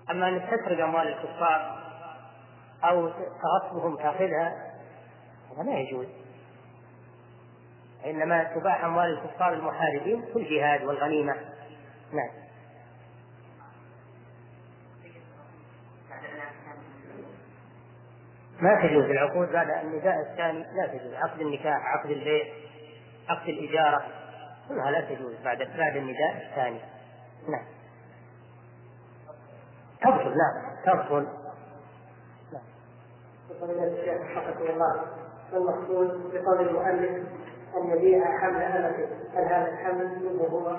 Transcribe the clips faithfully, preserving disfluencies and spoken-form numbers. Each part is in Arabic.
أما أن تسرق أموال الكفار أو تغصبهم تأخذها هذا لا يجوز، إنما تباح أموال الكفار المحاربين في الجهاد والغنيمة. نعم. ما تجوز العقود بعد النداء الثاني، لا تجوز عقد النكاح، عقد البيع، عقد الإجارة، كلها لا تجوز بعد بعد النداء الثاني. نعم. تبطل. لا تبطل. نعم. وقال الشيخ حفظه الله: المقصود بقول المؤلف أن يبيع حمل أمته، هل هذا الحمل منه هو؟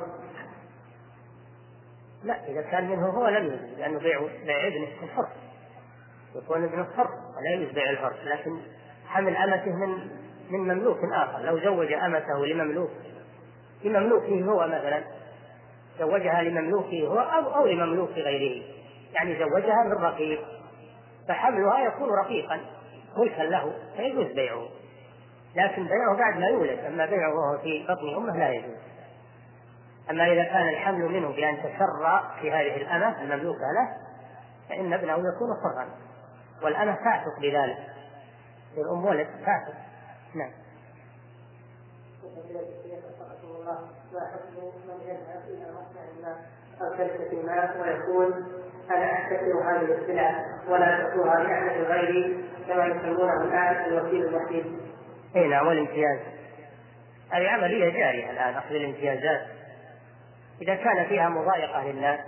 لا، إذا كان منه هو لم يجوز، لأنه بيع بيع ابنه الحر، يكون ابنه حر ولا يجوز بيع الحر. لكن حمل أمته من من مملوك آخر، لو زوج أمته لمملوك لمملوكه هو مثلا، زوجها لمملوكه هو أو, أو لمملوك غيره، يعني زوجها من رقيق، فحملها يكون رقيقا ملكا له فيجوز بيعه. لكن بيعه بعد ما يولد، أما بيعه وهو في بطن أمه لا يجوز. أما إذا كان الحمل منه بأن تسرى في هذه الأمة المملوكة له فإن ابنه يكون حرا، والأمة تعتق بذلك، الأم ولد تعتق. نعم. ما حكم من يذهب إلى مصنع ما أو شركة ما ويقول أنا أحتكر هذه السلعة ولا تأتوها لأحد غيري كما يسمونه الآن الوكيل الوحيد؟ أي نعم، والامتياز هذه عملية جارية الآن، أخذ الامتيازات إذا كان فيها مضايقة للناس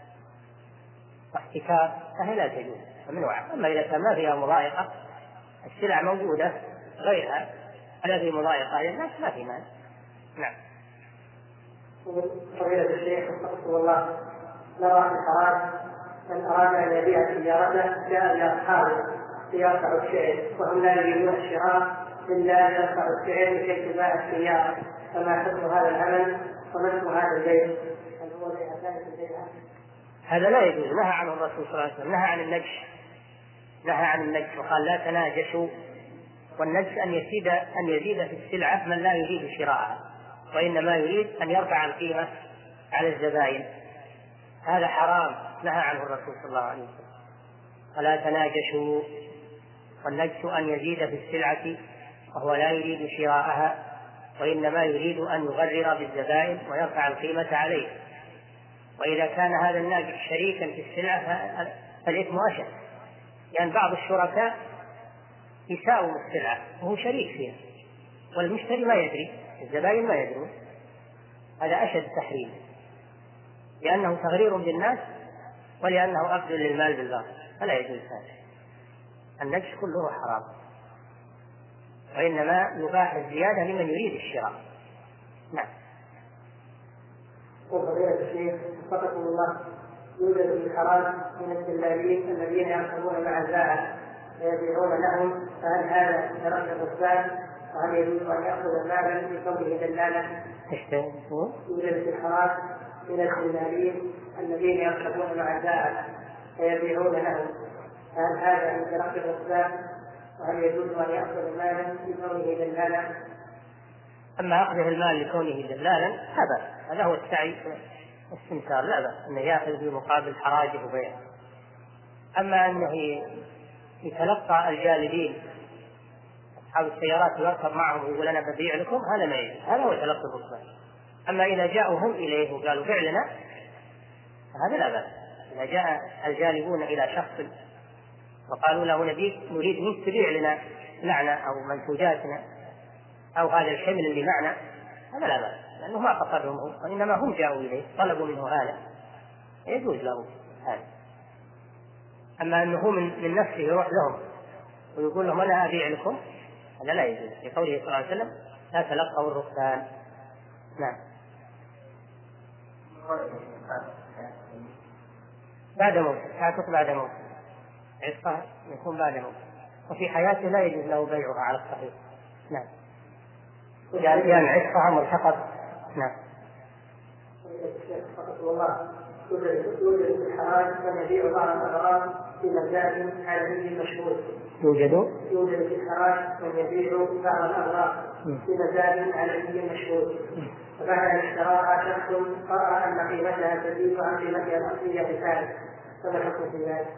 واحتكار فهي لا تجوز ممنوعة. أما إذا كان ما فيها مضايقة، السلع موجودة غيرها ألا في مضايقة للناس ما في مانع. نعم. فضيلة الشيخ وفقكم الله، نرى في الحرام من أراد أن يبيع سيارته جاء إلى أصحابه ليرفعوا السعر وهم لا يريدون الشراء إلا أن يرفعوا السعر لكي تباع السيارة، فما حكم هذا العمل وما اسم هذا البيع؟ هل هو بيع ثالث البيع؟ هذا لا يجوز، نهى عنه الرسول صلى الله عليه وسلم، نهى عن النجش، نهى عن النجش وقال لا تناجشوا. والنجش أن يزيد أن يزيد في السلعة من لا يريد شراءها، وإنما يريد أن يرفع القيمة على الزبائن، هذا حرام نهى عنه الرسول صلى الله عليه وسلم. فلا تناجشوا. والنجش أن يزيد في السلعة وهو لا يريد شراءها، وإنما يريد أن يغرر بالزبائن ويرفع القيمة عليه. وإذا كان هذا الناجش شريكا في السلعة فالإثم أشد، لأن يعني بعض الشركاء يساوم السلعة وهو شريك فيها والمشتري ما يدري، الزبائن ما يدرون، هذا أشد تحريم، لأنه تغرير بالناس ولأنه أخذ للمال بالباطل، فلا يجوز هذا. النجش كله حرام، وإنما يباح الزيادة لمن يريد الشراء. نعم. وفضيلة الشيخ وفقكم الله، يوجد في الحرام من الدلالين الذين يركبون مع البائع ويبيعون لهم، فهل هذا درجة الركبان؟ وهل يجوز أن يأخذ مالا في كونه دلالا؟ يوجد في الحرام من الدلالين الذين يركبون مع البائع ويبيعون لهم، فهل هذا من درجة الركبان؟ وهل يجوز أن يأخذ مالا في كونه دلالا؟ أما أخذه المال لكونه دلالا هذا هذا هو السعي السمسار، لا بأس أنه يأخذ في مقابل حراجه وبيعه. أما أنه يتلقى الجالبين أصحاب السيارات ويركب معهم ويقول أنا ببيع لكم، هذا ما يجوز، هذا هو تلقي الركبان. أما إذا جاءوا هم إليه وقالوا بيع لنا هذا لا بأس. إذا جاء الجالبون إلى شخص وقالوا له نبيك نريد منك تبيع لنا لعنة أو منتوجاتنا أو هذا الحمل اللي معنا، هذا لا بأس، لأنه ما فقدهم هو، وإنما هم جاءوا إليه طلبوا منه هذا، يجوز له هذا. أما أنه من, من نفسه يروح لهم ويقول لهم أنا أبيع لكم، هذا لا يجوز، لقوله صلى الله عليه وسلم لا تلقوا الركبان. نعم. بعد موت، تعتق بعد موت، عتقها يكون بعد موت، وفي حياته لا يجوز له بيعها على الصحيح. نعم. يعني يعني عتقها ملحقة. نعم. والله يوجد في الحرام من يبيع بعض الأغراض في مجال عالمي مشهور. يوجد يوجد في الحرام من يبيع بعض الأغراض في مجال عالمي مشهور، فبعد أن اشتراها شخص قرأ أن قيمتها تزيد عن قيمتها الأصلية بثالث، فما الحكم في ذلك؟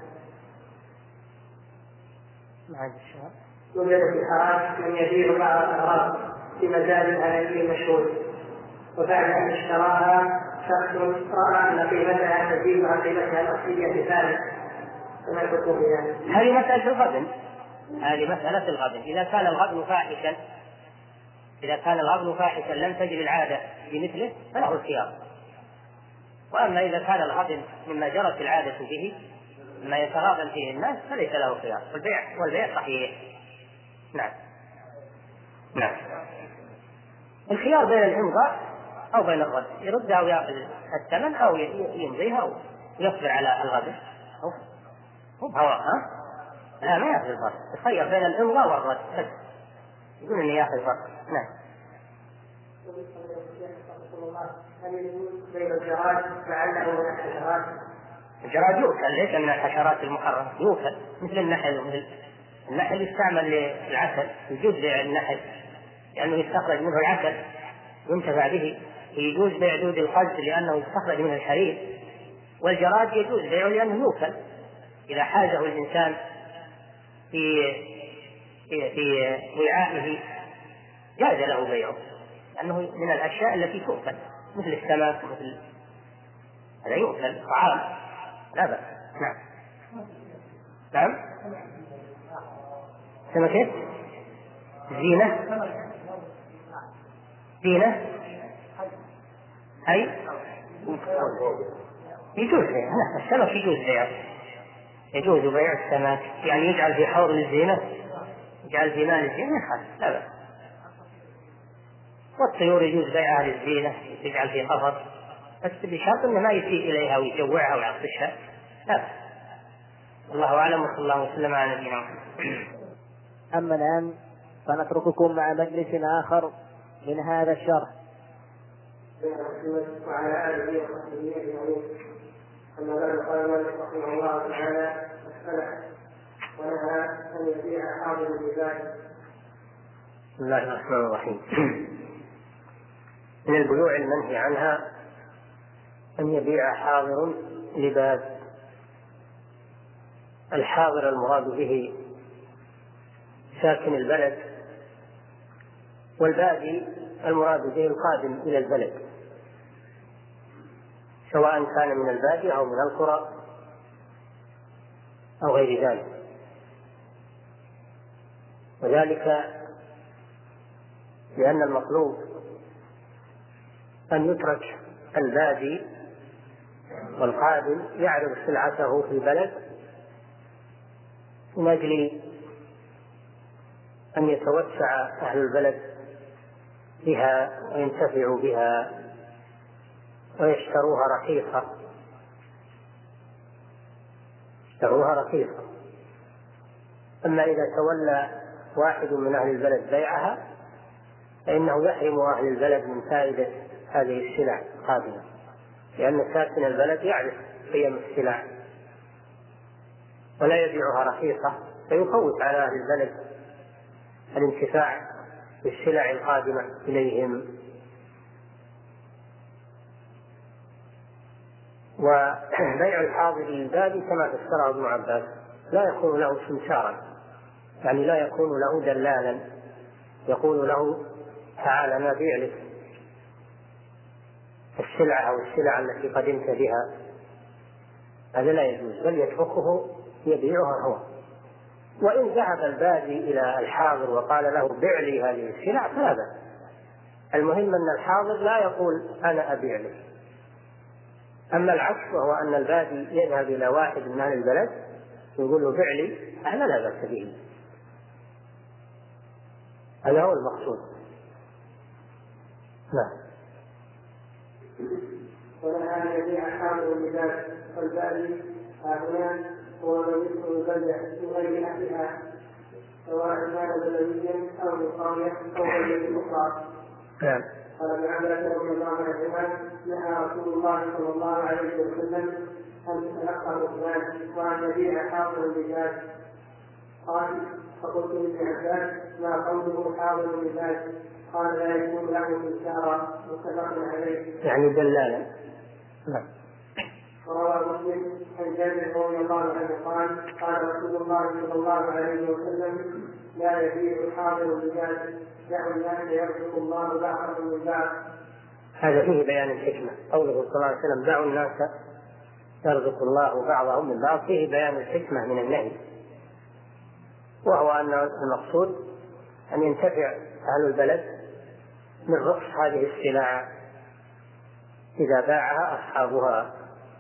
مع الشهر يوجد في الحرام من يبيع بعض الأغراض في مزاد الهلالي مشهور، وبعد أن اشتراها شخص رأى أن قيمتها تزيد عن قيمتها الأصلية بثالث، فما الحكم في ذلك؟ هذه مسألة الغبن، هذه مسألة الغبن. إذا كان الغبن فاحشا إذا كان الغبن فاحشا لم تجد العادة بمثله فله الخيار. وأما إذا كان الغبن مما جرت العادة به مما يتغابن فيه الناس فليس له خيار، والبيع والبيع صحيح. نعم نعم الخيار بين الإمضاء أو بين الرد، يردها ويأخذ الثمن أو يمضيها أو يصبر على الغبن. هو بهواه ها؟ لا ما يأخذ الفرق، يخير بين الإمضاء والرد بس، يقول إني يأخذ الفرق. نعم. هل يجوز بيع الجراد لعله من الحشرات؟ الجراد يؤكل، ليس من الحشرات المحرمة، يؤكل مثل النحل. ومثل النحل يستعمل للعسل، يجوز بيع النحل لأنه يستخرج منه العسل ينتفع به، ويجوز بيع دود القز لأنه يستخرج منه الحرير. والجراد يجوز بيعه لأنه يؤكل إذا حازه الإنسان في في, في وعائه جاز له بيعه، لأنه من الأشياء التي تؤكل مثل السمك مثل هذا يؤكل طعام لا بأس. نعم نعم سمكة زينة زينة أي يجوز بيع السمك، يجوز بيع يجوز بيع السمك، يعني يجعل في حوض للزينة، يجعل في مال الزينة لا بأس. والطيور يجوز بيعها للزينة، يجعل في قفص بس بشرط انه ما يسيء اليها ويجوعها ويعطشها لا. الله اعلم وصلى الله وسلم على نبينا محمد. اما الان فنترككم مع مجلس اخر من هذا الشرح. وعلى اله وصحبه اجمعين. اما بعد قال مالك رحمه الله تعالى السلف ونهى ان يبيع حاضر البلاد. بسم الله الرحمن الرحيم. من البيوع المنهي عنها أن يبيع حاضر لباد. الحاضر المراد به ساكن البلد، والبادي المراد به القادم إلى البلد، سواء كان من البادية أو من القرى أو غير ذلك. وذلك لأن المطلوب أن يترك البادي والقادم يعرض سلعته في البلد من أجل أن يتوسع أهل البلد بها وينتفعوا بها ويشتروها رخيصة يشتروها رخيصة. أما إذا تولى واحد من أهل البلد بيعها فإنه يحرم أهل البلد من فائدة هذه السلع القادمة، لأن ساكن البلد يعرف قيم السلع ولا يبيعها رخيصة، فيفوت على أهل البلد الانتفاع بالسلع القادمة إليهم. وبيع الحاضر للبادي كما فسره ابن عباس لا يكون له سمسارا، يعني لا يكون له دلالا يقول له تعال نبيع لك السلعة أو السلع التي قدمت بها، هذا لا يجوز، بل يتركه يبيعها هو. وإن ذهب البادي إلى الحاضر وقال له بيع لي هذه السلع فلا بأس. المهم أن الحاضر لا يقول أنا أبيع لك. أما العكس وهو أن البادي يذهب إلى واحد من أهل البلد ويقول له بيع لي، هذا لا بأس به، هذا هو المقصود. نعم. ونهى أن يبيع حاضر البلاد والبادي هنا هو من يدخل البلدة من غير أهلها، سواء كان بلديا أو من قرية أو بلدة أخرى. نعم. قال ابن عباس رضي الله عنهما نهى رسول الله صلى الله عليه وسلم أن تتلقى الركبان وأن يبيع حاضر البلاد. قال فقلت لابن عباس ما قوله حاضر البلاد؟ قال لا يكون له سمسارا، متفق عليه. يعني دلالا. نعم. وروى مسلم عن جابر رضي الله عنه قال قال رسول الله صلى الله عليه وسلم لا يبيع الحاضر بذلك دعوا الناس يرزق الله بعضهم من بعض. هذا فيه بيان الحكمة، قوله صلى الله عليه وسلم دعوا الناس يرزق الله بعضهم من بعض، فيه بيان الحكمة من النهي، وهو أن المقصود أن ينتفع أهل البلد من رخص هذه السلع إذا باعها أصحابها.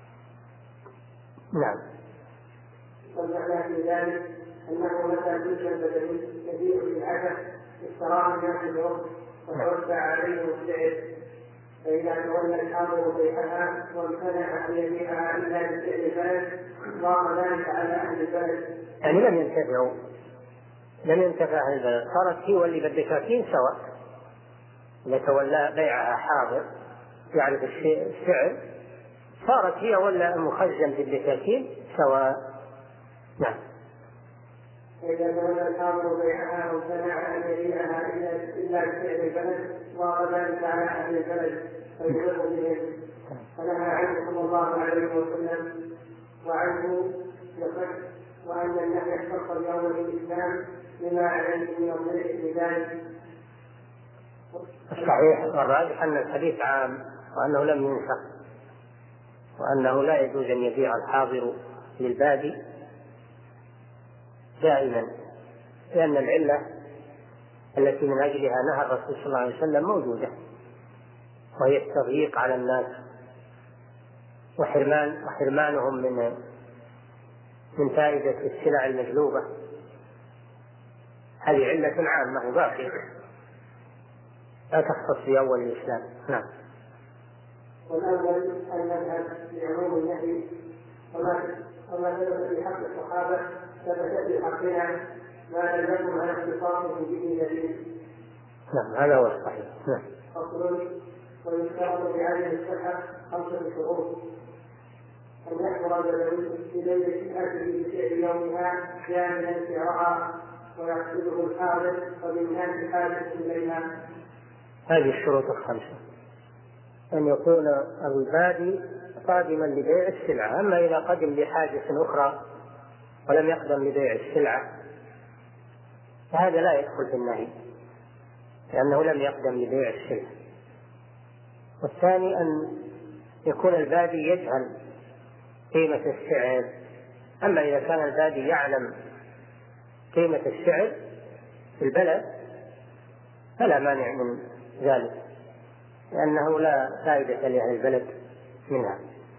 نعم. والمعنى في ذلك أنه متى توجد البدني يبيع في العشر اشتراه الناس اليوم وتوسع عليهم السعر، فإذا تولى الحاضر بيعها وامتنع أن يبيعها إلا بسعر البلد ضاق ذلك على أهل البلد. يعني لم ينتفعوا لم ينتفع أهل البلد، صارت هي واللي بالدكاكين سواء، إذا تولى بيعها حاضر يعرف السعر صارت هي ولا المخزن بالدكاكين سواء. نعم. فإذا تولى الحاضر بيعها وامتنع أن يبيعها إلا بسعر البلد ضاق ذلك على أهل البلد فيضر بهم، فنهى عنه صلى الله عليه وسلم وعنه يصح، وأن النهي اختص بأول الإسلام لما عليه من الضيق بذلك. الصحيح والراجح أن الحديث عام وأنه لم ينسخ، وأنه لا يجوز أن يبيع الحاضر للبادي دائما، لأن العلة التي من أجلها نهى الرسول صلى الله عليه وسلم موجودة، وهي التضييق على الناس وحرمان وحرمانهم من من فائدة السلع المجلوبة. هذه علة عامة باقية لا تختص بأول الإسلام. نعم. والأول أن نذهب بعموم النهي وما ثبت في حق الصحابة ثبت في حقنا ما لم يكن على اختصاصه به دليل. نعم هذا هو الصحيح. نعم. فصل. ويشترط بهذه الصحة خمسة شروط: أن يحضر البدوي في ليلة أكله بسعر يومها كاملا سعرها ويقصده الحاضر وبالناس حاجة إليها. هذه الشروط الخمسة: أن يكون البادي قادما لبيع السلعة، أما إذا قدم لحاجة أخرى ولم يقدم لبيع السلعة فهذا لا يدخل في النهي لأنه لم يقدم لبيع السلعة. والثاني أن يكون البادي يجهل قيمة السعر، أما إذا كان البادي يعلم قيمة السعر في البلد فلا مانع من ذلك، لأنه لا فائدة لأهل البلد منها.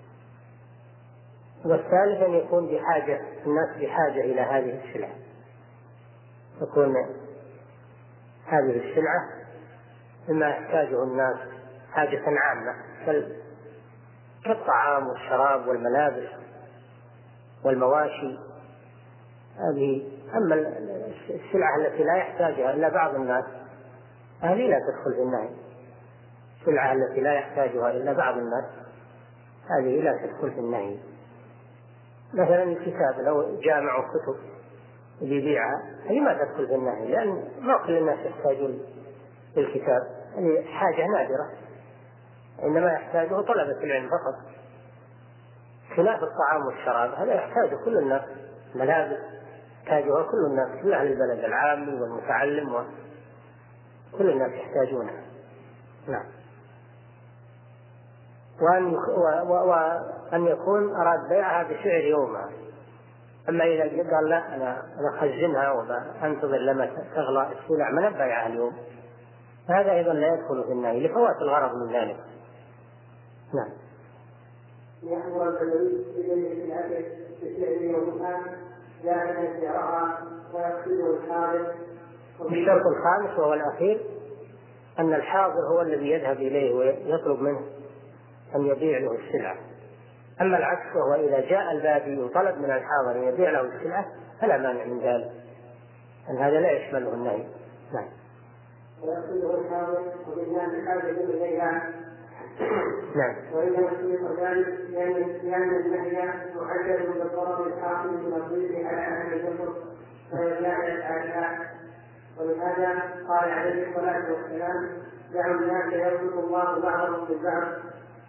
والثالث أن يكون بحاجة الناس بحاجة إلى هذه السلعة، تكون هذه السلعة مما يحتاجه الناس حاجة عامة كالطعام والشراب والملابس والمواشي هذه. أما السلعة التي لا يحتاجها إلا بعض الناس هذه لا تدخل في النهي. السلعة التي لا يحتاجها إلا بعض الناس هذه لا تدخل في النهي. مثلا الكتاب لو جامع كتب يبيعها هذه ما تدخل في النهي، لأن ما كل الناس يحتاجون الكتاب، هذه حاجة نادرة إنما يحتاجه طلبة العلم فقط. خلاف الطعام والشراب هذا يحتاجه كل الناس، ملابس يحتاجها كل الناس، كل أهل البلد، العامي والمتعلم وكل الناس يحتاجونها. نعم. وأن, وأن يكون أراد بيعها بسعر يومها، أما إذا قال لا أنا أخزنها وأنتظر لما تغلى السلع من بيعها اليوم هذا أيضا لا يدخل في النهي لفوات الغرض من ذلك. نعم. يحضر البدوي بليلة الأكل بسعر يومها جاهزا سعرها ويقصده الحاضر. الشرط الخامس وهو الأخير أن الحاضر هو الذي يذهب إليه ويطلب منه أن يبيع له السلعة. أما العكس وهو إذا جاء البادي وطلب من الحاضر أن يبيع له السلعة فلا مانع من ذلك، أن هذا لا يشمله النهي. نعم. ويقصده الحاضر وبالناس حاجة إليها. نعم. وإذا يصير ذلك لأن النهي معجل بالضرر الحاصل من الضيق على أهل الجسر فيرجع إلى الآلهة. ولهذا قال عليه الصلاة والسلام: دعوا الناس يرزق الله بعضهم بالبعض.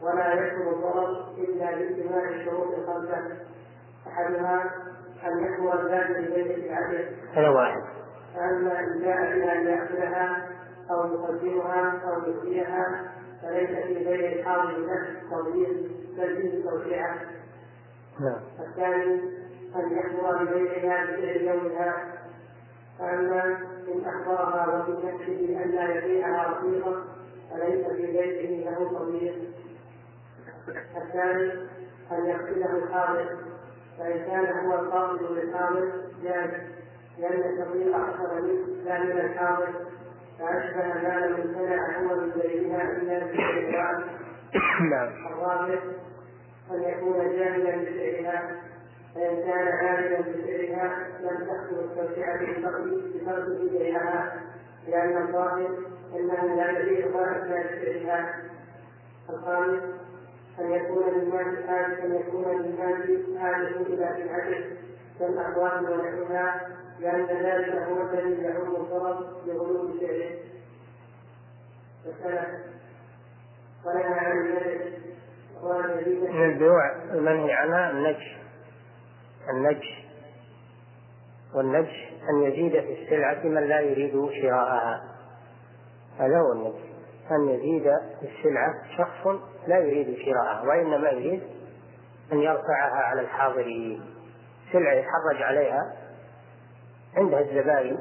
ولا يكون الضرر إلا باجتماع الشروط الخمسة، أحدها أن يكون الزاد ببيت العدل هذا واحد، فأما إن جاء بها أن يأكلها أو يقدمها أو يؤذيها فليس في غير الحاضر له توضيح بل فيه توسعة. الثاني أن يحضر ببيعها بفعل يومها، فأما إن أخبرها وفي نفسه أن لا يبيعها رخيصة فليس في بيعه له توضيح. الثالث أن يقتله الحاضر، فإن كان هو القاصد للحاضر جاز، لأن التطبيق أكثر منه لا من الحاضر، فأشبه ما لم يمتنع هو من بينها إلا بالإجراء. الرابع أن يكون جاهلا بفعلها، فإن كان عاملا بفعلها لم تحصل التوسعة بفرض بيعها، لأن الظاهر أنه لا يبيعها إلا بفعلها. الخامس أن يكون للناس حاجة أن يكون للناس حاجة إلى بدعته كالأقوال ونحوها، لأن ذلك هو الذي يعم الضرر لغلو فعله. الثالث ولنا عن النجش من البيوع المنهي عنها النجش النجش والنجش أن يزيد في السلعة من لا يريد شراءها، هذا هو النجش، أن يزيد في السلعة شخص لا يريد شراءها وإنما يريد أن يرفعها على الحاضرين، سلعة يحرج عليها عندها الزبائن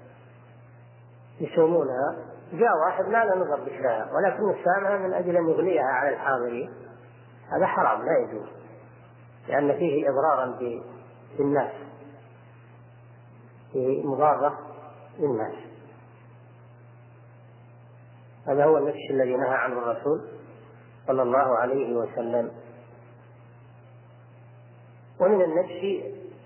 يسومونها، جاء واحد ما له نظر بشراءها ولكن سامها من أجل أن يغليها على الحاضرين، هذا حرام لا يجوز، لأن فيه إضرارا بالناس، فيه مضارة للناس. هذا هو النجش الذي نهى عنه الرسول صلى الله عليه وسلم. ومن النجش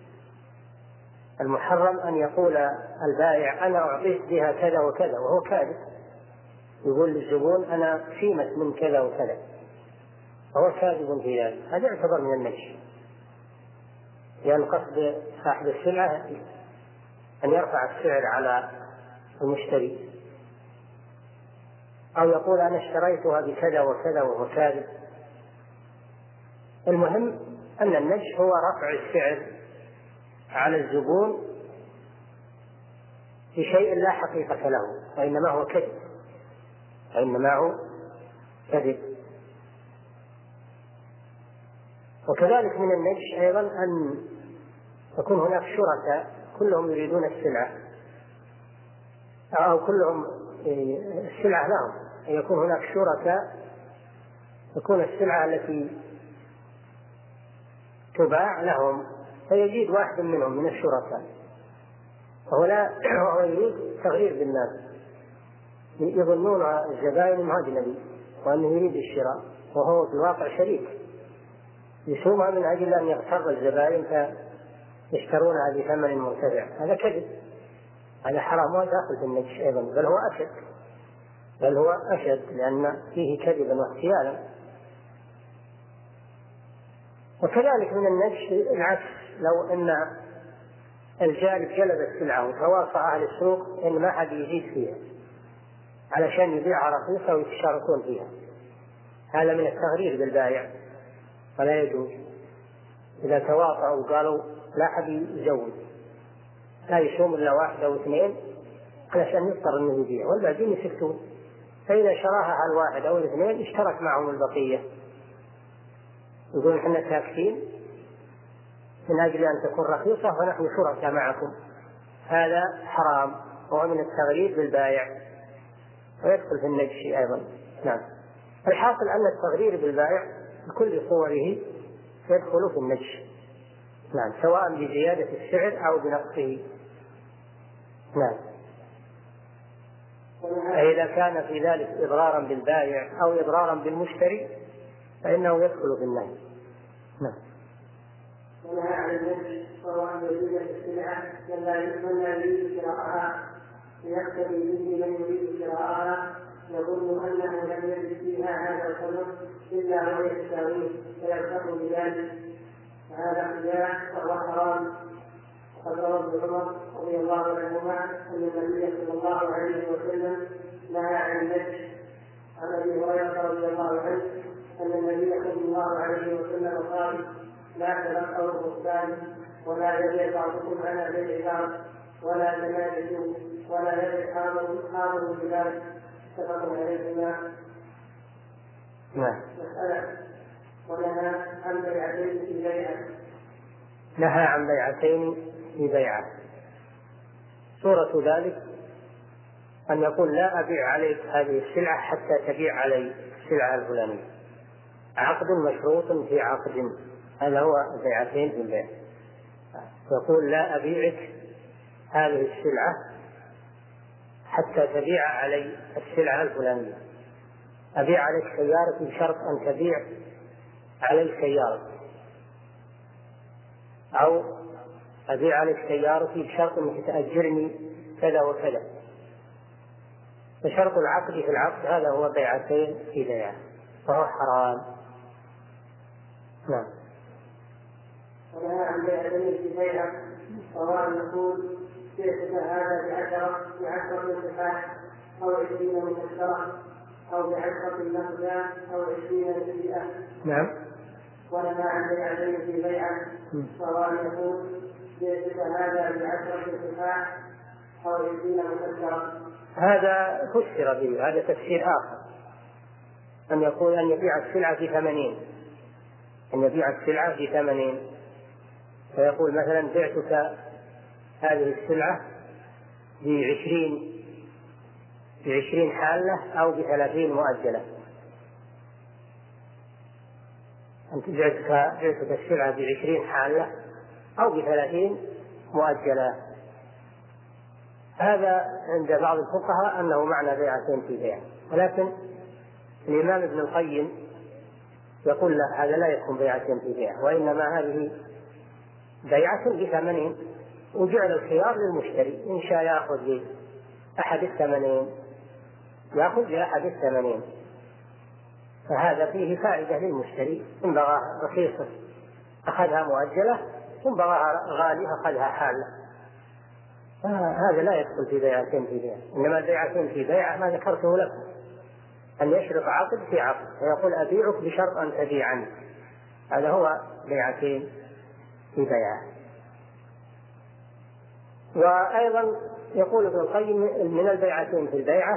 المحرم أن يقول البائع أنا أعطيت بها كذا وكذا وهو كاذب، يقول للزبون أنا فيمت من كذا وكذا وهو كاذب في ذلك، هذا يعتبر من النجش، لأن قصد صاحب السلعة أن يرفع السعر على المشتري، أو يقول أنا اشتريتها بكذا وكذا وهو كاذب. المهم أن النجش هو رفع السعر على الزبون بشيء لا حقيقة له وإنما هو كذب وإنما هو كذب. وكذلك من النجش أيضا أن يكون هناك شركاء كلهم يريدون السلعة أو كلهم السلعة لهم، يكون هناك شركاء تكون السلعة التي تباع لهم، فيزيد واحد منهم من الشركاء وهو لا وهو يريد تغيير بالناس، يظنون الزبائن انه اجنبي وانه يريد الشراء وهو في الواقع شريك، يسومها من اجل ان يغتر الزبائن فيشترونها بثمن مرتفع، هذا كذب، هذا حرام وداخل في النجش ايضا، بل هو اشد بل هو اشد لان فيه كذبا واحتيالا. وكذلك من النجش العكس، لو ان الجالب جلب السلعة وتواصى أهل السوق إن ما حد يزيد فيها علشان يبيعها رخيصة ويتشاركون فيها، هذا من التغرير بالبائع ولا يجوز. إذا تواصوا وقالوا لا حد يزود لا يسوم إلا واحد أو اثنين علشان يضطر إنه يبيع والباقيين يسكتون، فإذا شراها على الواحد أو الاثنين اشترك معهم البقية، يقول إحنا ساكتين من أجل أن تكون رخيصة ونحن شركاء معكم، هذا حرام وهو من التغرير بالبائع ويدخل في النجش أيضا. نعم، الحاصل أن التغرير بالبائع بكل صوره يدخل في النجش، نعم، سواء بزيادة السعر أو بنقصه. نعم، فإذا كان في ذلك إضرارا بالبائع أو إضرارا بالمشتري فإنه يدخل في النهي. نعم. ونهى عن النجش وهو أن يزيد في السلعة من لا يريد شراءها ليقتدي به من يريد شراءها يظن أنه لم يجد فيها هذا الثمن إلا هو يستاويه فيغتر بذلك، فهذا خداع وهو حرام. وقد روى ابن عمر رضي الله عنهما أن النبي صلى الله عليه وسلم نهى عن النجش. عن أبي هريرة رضي الله عنه أن النبي صلى الله عليه وسلم قال: لا تلقوا البهتان ولا يبيع بعضكم على بيع بعض ولا تناجشوا ولا يبيع حاضر بذلك. اتفق عليهما. نعم. مسألة: ونهى عن بيعتين في بيعة. نهى عن بيعتين في بيعة. صورة ذلك أن يقول: لا أبيع عليك هذه السلعة حتى تبيع علي السلعة الفلانية. عقد مشروط في عقد، هذا هو البيعتين في البيع. يقول: لا أبيعك هذه السلعة حتى تبيع علي السلعة الفلانية. أبيع عليك سيارتي بشرط أن تبيع علي سيارتي، أو أبيع عليك سيارتي بشرط أنك تأجرني كذا وكذا. فشرط العقد في العقد هذا هو بيعتين في بيعة، فهو حرام. نعم. ونهى عن بيعتين في بيعة، سواء يقول بعتك هذا بعشرة بعشرة انتفاع أو عشرين مكسرة أو بعشرة نقدا أو عشرين نسيئة. نعم. ونهى عن بيعتين في بيعة، سواء يقول بعتك هذا بعشرة انتفاع أو عشرين مكسرة. هذا فسر به، هذا تفسير آخر، أن يقول أن يبيع السلعة في ثمانين، أن يبيع السلعة في ثمانين، فيقول مثلا: بعتك هذه السلعة بعشرين بعشرين حالة أو بثلاثين مؤجلة. أنت بعتك بعتك السلعة بعشرين حالة أو بثلاثين مؤجلة. هذا عند بعض الفقهاء أنه معنى بيعتين في بيع، ولكن الإمام ابن القيم يقول: لا، هذا لا يكون بيعتين في بيع، وإنما هذه بيعة بثمانين، وجعل الخيار للمشتري، إن شاء يأخذ بأحد الثمانين يأخذ بأحد الثمانين. فهذا فيه فائدة للمشتري، إن بغى رخيصة أخذها مؤجلة، إن بغى غالي أخذها حالة. هذا لا يدخل في بيعتين في بيع، إنما البيعتين في بيع ما ذكرته لكم، أن يشرط عقد في عقد ويقول: أبيعك بشرط أن تبيعني. هذا هو بيعتين في بيع. وأيضا يقول ابن القيم من البيعتين في البيعة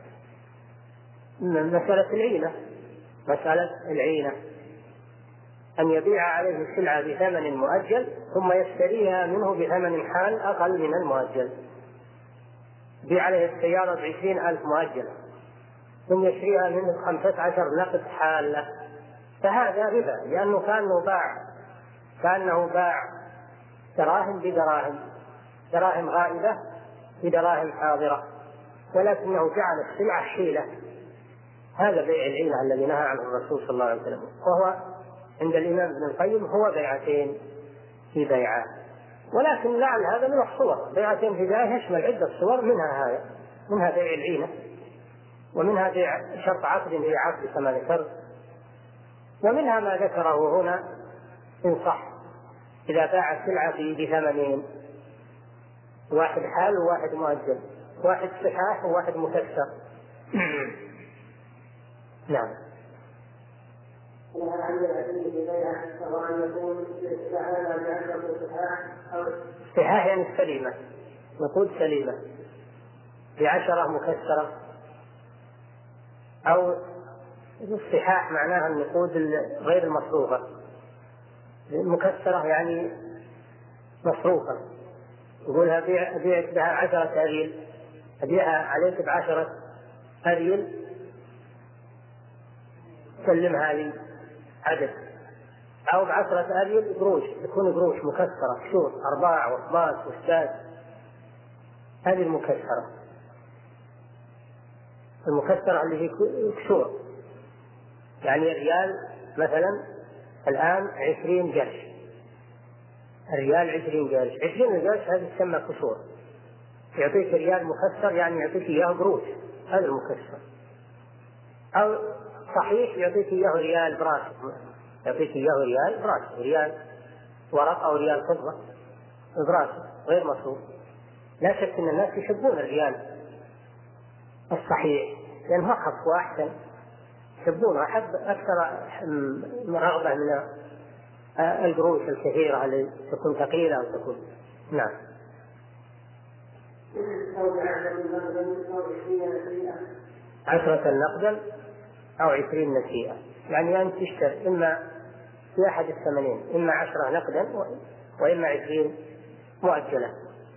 مسألة العينة، مسألة العينة أن يبيع عليه السلعة بثمن مؤجل ثم يشتريها منه بثمن حال أقل من المؤجل. يبيع عليه السيارة بعشرين ألف مؤجلة ثم يشتريها منه خمسة عشر نقد حالة، فهذا ربا، لأنه كأنه باع كأنه باع دراهم بدراهم، دراهم غائبة بدراهم حاضرة، ولكنه جعل السلعة حيلة. هذا بيع العينة الذي نهى عنه الرسول صلى الله عليه وسلم، وهو عند الإمام ابن القيم هو بيعتين في بيعة. ولكن لعل هذا من الصور، بيعتين في بيعة يشمل عدة صور، منها هذا، منها بيع العينة، ومنها بيع شرط عقد في عقد كما ذكرت، ومنها ما ذكره هنا إن صح، إذا باع السلعة بثمنين، واحد حال وواحد مؤجل، واحد صحاح وواحد مكسر. نعم. صحاح يعني سليمة، نقود سليمة بعشرة مكسرة، أو الصحاح معناها النقود غير المصروفة، المكسرة يعني مصروفة. يقولها أبيع أبيعك بها عشرة أريل، أبيعها عليك بعشرة أريل، سلمها لي عدد، أو بعشرة أريل قروش، تكون قروش مكسرة، كسور، أرباع وأخماس وستات. هذه المكسرة، المكسرة اللي هي كسور، يعني ريال مثلا الآن عشرين قرش، الريال عشرين قرش، عشرين قرش هذه تسمى كسور. يعطيك ريال مكسر يعني يعطيك إياه قروش، هذا المكسر. أو صحيح يعطيك إياه ريال براسي، يعطيك إياه ريال براسي، ريال ورق أو ريال فضة براسي غير مصروف. لا شك أن الناس يحبون الريال الصحيح لأنه أخف وأحسن، يحبونها أحب أكثر رغبة من القروش الكثيرة اللي تكون ثقيلة أو تكون. نعم. عشرة نقدا أو عشرين نسيئة، يعني أن تشتري إما في أحد الثمنين، إما عشرة نقدا وإما عشرين مؤجلة.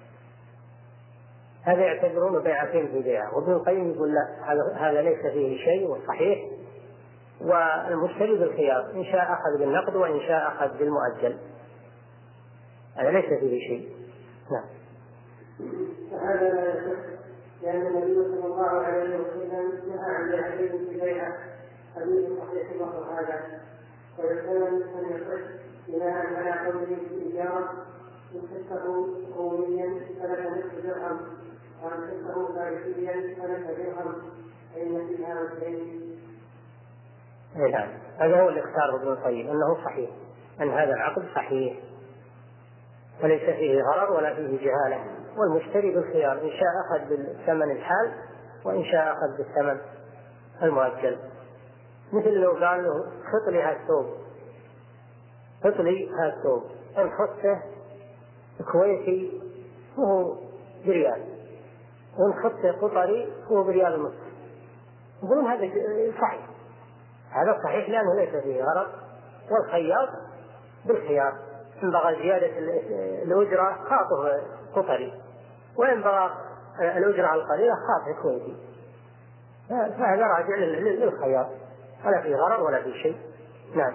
هذا يعتبرون بيعتين في بيعة. وابن القيم يقول لا، هذا ليس فيه شيء والصحيح، والمشتري بالخيار إن شاء أخذ بالنقد وإن شاء أخذ بالمؤجل، هذا ليس فيه شيء. نعم. فهذا لا يصح، لأن النبي صلى الله عليه وسلم نهى عن بيعتين في بيعة، حديث صحيح مصر هذا. ويحتمل أن يصح بناء على قوله في الإجارة إن حسه قوميا فلك نصف درهم، وإن حسه فارسيا فلك درهم، فإن فيها وجهين. نعم، هذا هو اللي اختاره ابن القيم، أنه صحيح، أن هذا العقد صحيح وليس فيه غرر ولا فيه جهالة، والمشتري بالخيار إن شاء أخذ بالثمن الحال وإن شاء أخذ بالثمن المؤجل. مثل لو قال له خط لي هالثوب، خط لي هالثوب، إن خطه كويتي هو بريال، وإن خطه قطري هو بريال ونصف، يقولون هذا صحيح، هذا صحيح لأنه ليس فيه غرض، والخياط بالخيار إن بغى زيادة الأجرة خاطه قطري، وإن بغى الأجرة القليلة خاطه كويتي، فهذا راجع للخياط، ولا فيه غرض ولا فيه شيء. نعم.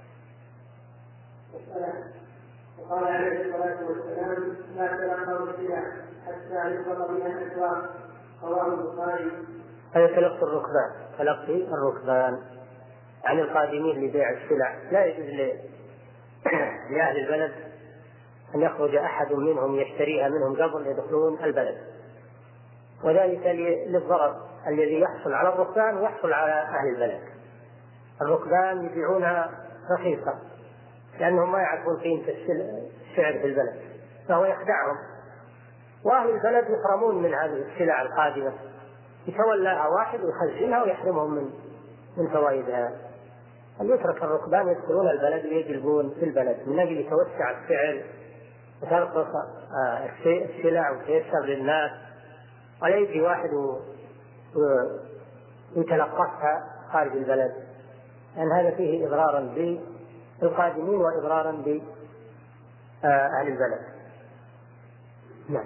وقال عليه الصلاة والسلام لا تلقوا السلع حتى يفضل بها الأسواق، رواه البخاري. هذا تلقي الركبان، تلقي الركبان عن القادمين لبيع السلع. لا يجوز لأهل البلد أن يخرج أحد منهم يشتريها منهم قبل يدخلون البلد، وذلك للضرر الذي يحصل على الركبان ويحصل على أهل البلد. الركبان يبيعونها رخيصة لأنهم ما يعرفون قيمة السعر في البلد، فهو يخدعهم، وأهل البلد يحرمون من هذه السلع القادمة، يتولاها واحد ويخزنها ويحرمهم من من فوائدها. أن يترك الركبان يدخلون البلد ويجلبون في البلد من أجل يتوسع السعر وترقص السلع وتيسر للناس، ولا يجي واحد ويتلقفها خارج البلد، لأن هذا فيه إضرارا بالقادمين وإضرارا بأهل البلد. نعم.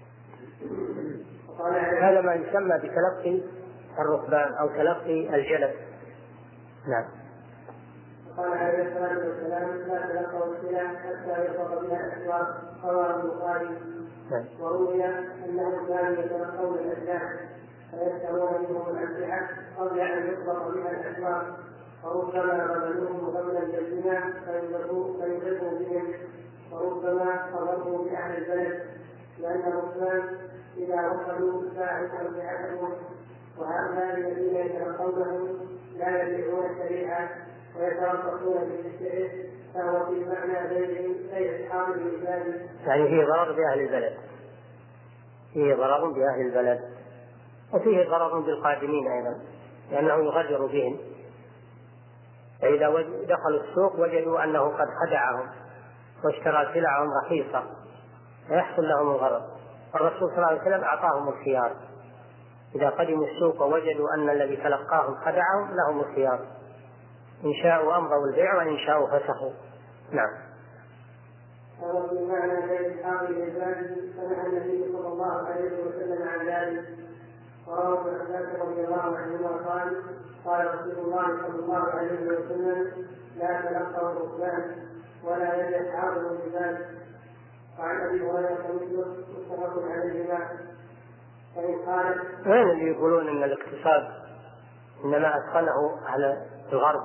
هذا ما يسمى بتلقي الركبان أو تلقي الجلب. نعم. قال عليه الصلاة والسلام لا تلقوا السلع حتى يفضل بها الأسواق، رواه البخاري. وروي أنهم كانوا يتلقون الأسلام فيشترون منهم الأسلحة قبل أن يطلق بها الأسواق، وربما غبنوهم غبنا جسيما فيضربوا بهم، وربما فرقوا بأهل البلد، لأن الركبان إذا وصلوا باعوا أمتعتهم، وهؤلاء الذين يتلقونه لا يبيعون الشريعة ويتربصون بالسعر، فهو في معنى بيع أصحاب العباد. يعني فيه ضرر بأهل البلد، فيه ضرر بأهل البلد، وفيه ضرر بالقادمين أيضا، لأنه يغدر بهم، فإذا دخلوا السوق وجدوا أنه قد خدعهم واشترى سلعهم رخيصة فيحصل لهم الغرض. الرسول صلى الله عليه وسلم أعطاهم الخيار، إذا قدموا السوق ووجدوا أن الذي تلقاهم خدعهم لهم الخيار، إن شاءوا أمضوا البيع وإن شاءوا فسخوا. نعم. وفي معنى بيع أصحاب العباد فنهى النبي صلى الله عليه وسلم عن ذلك. وروى ابن عباس رضي الله عنهما قال قال رسول الله صلى الله عليه وسلم لا تلقوا الركبان ولا يبيع أصحاب العباد. وعن أبي هريرة مثله متفق عليهما. فإن قال وين اللي يقولون أن الاقتصاد إنما أتقنه على الغرب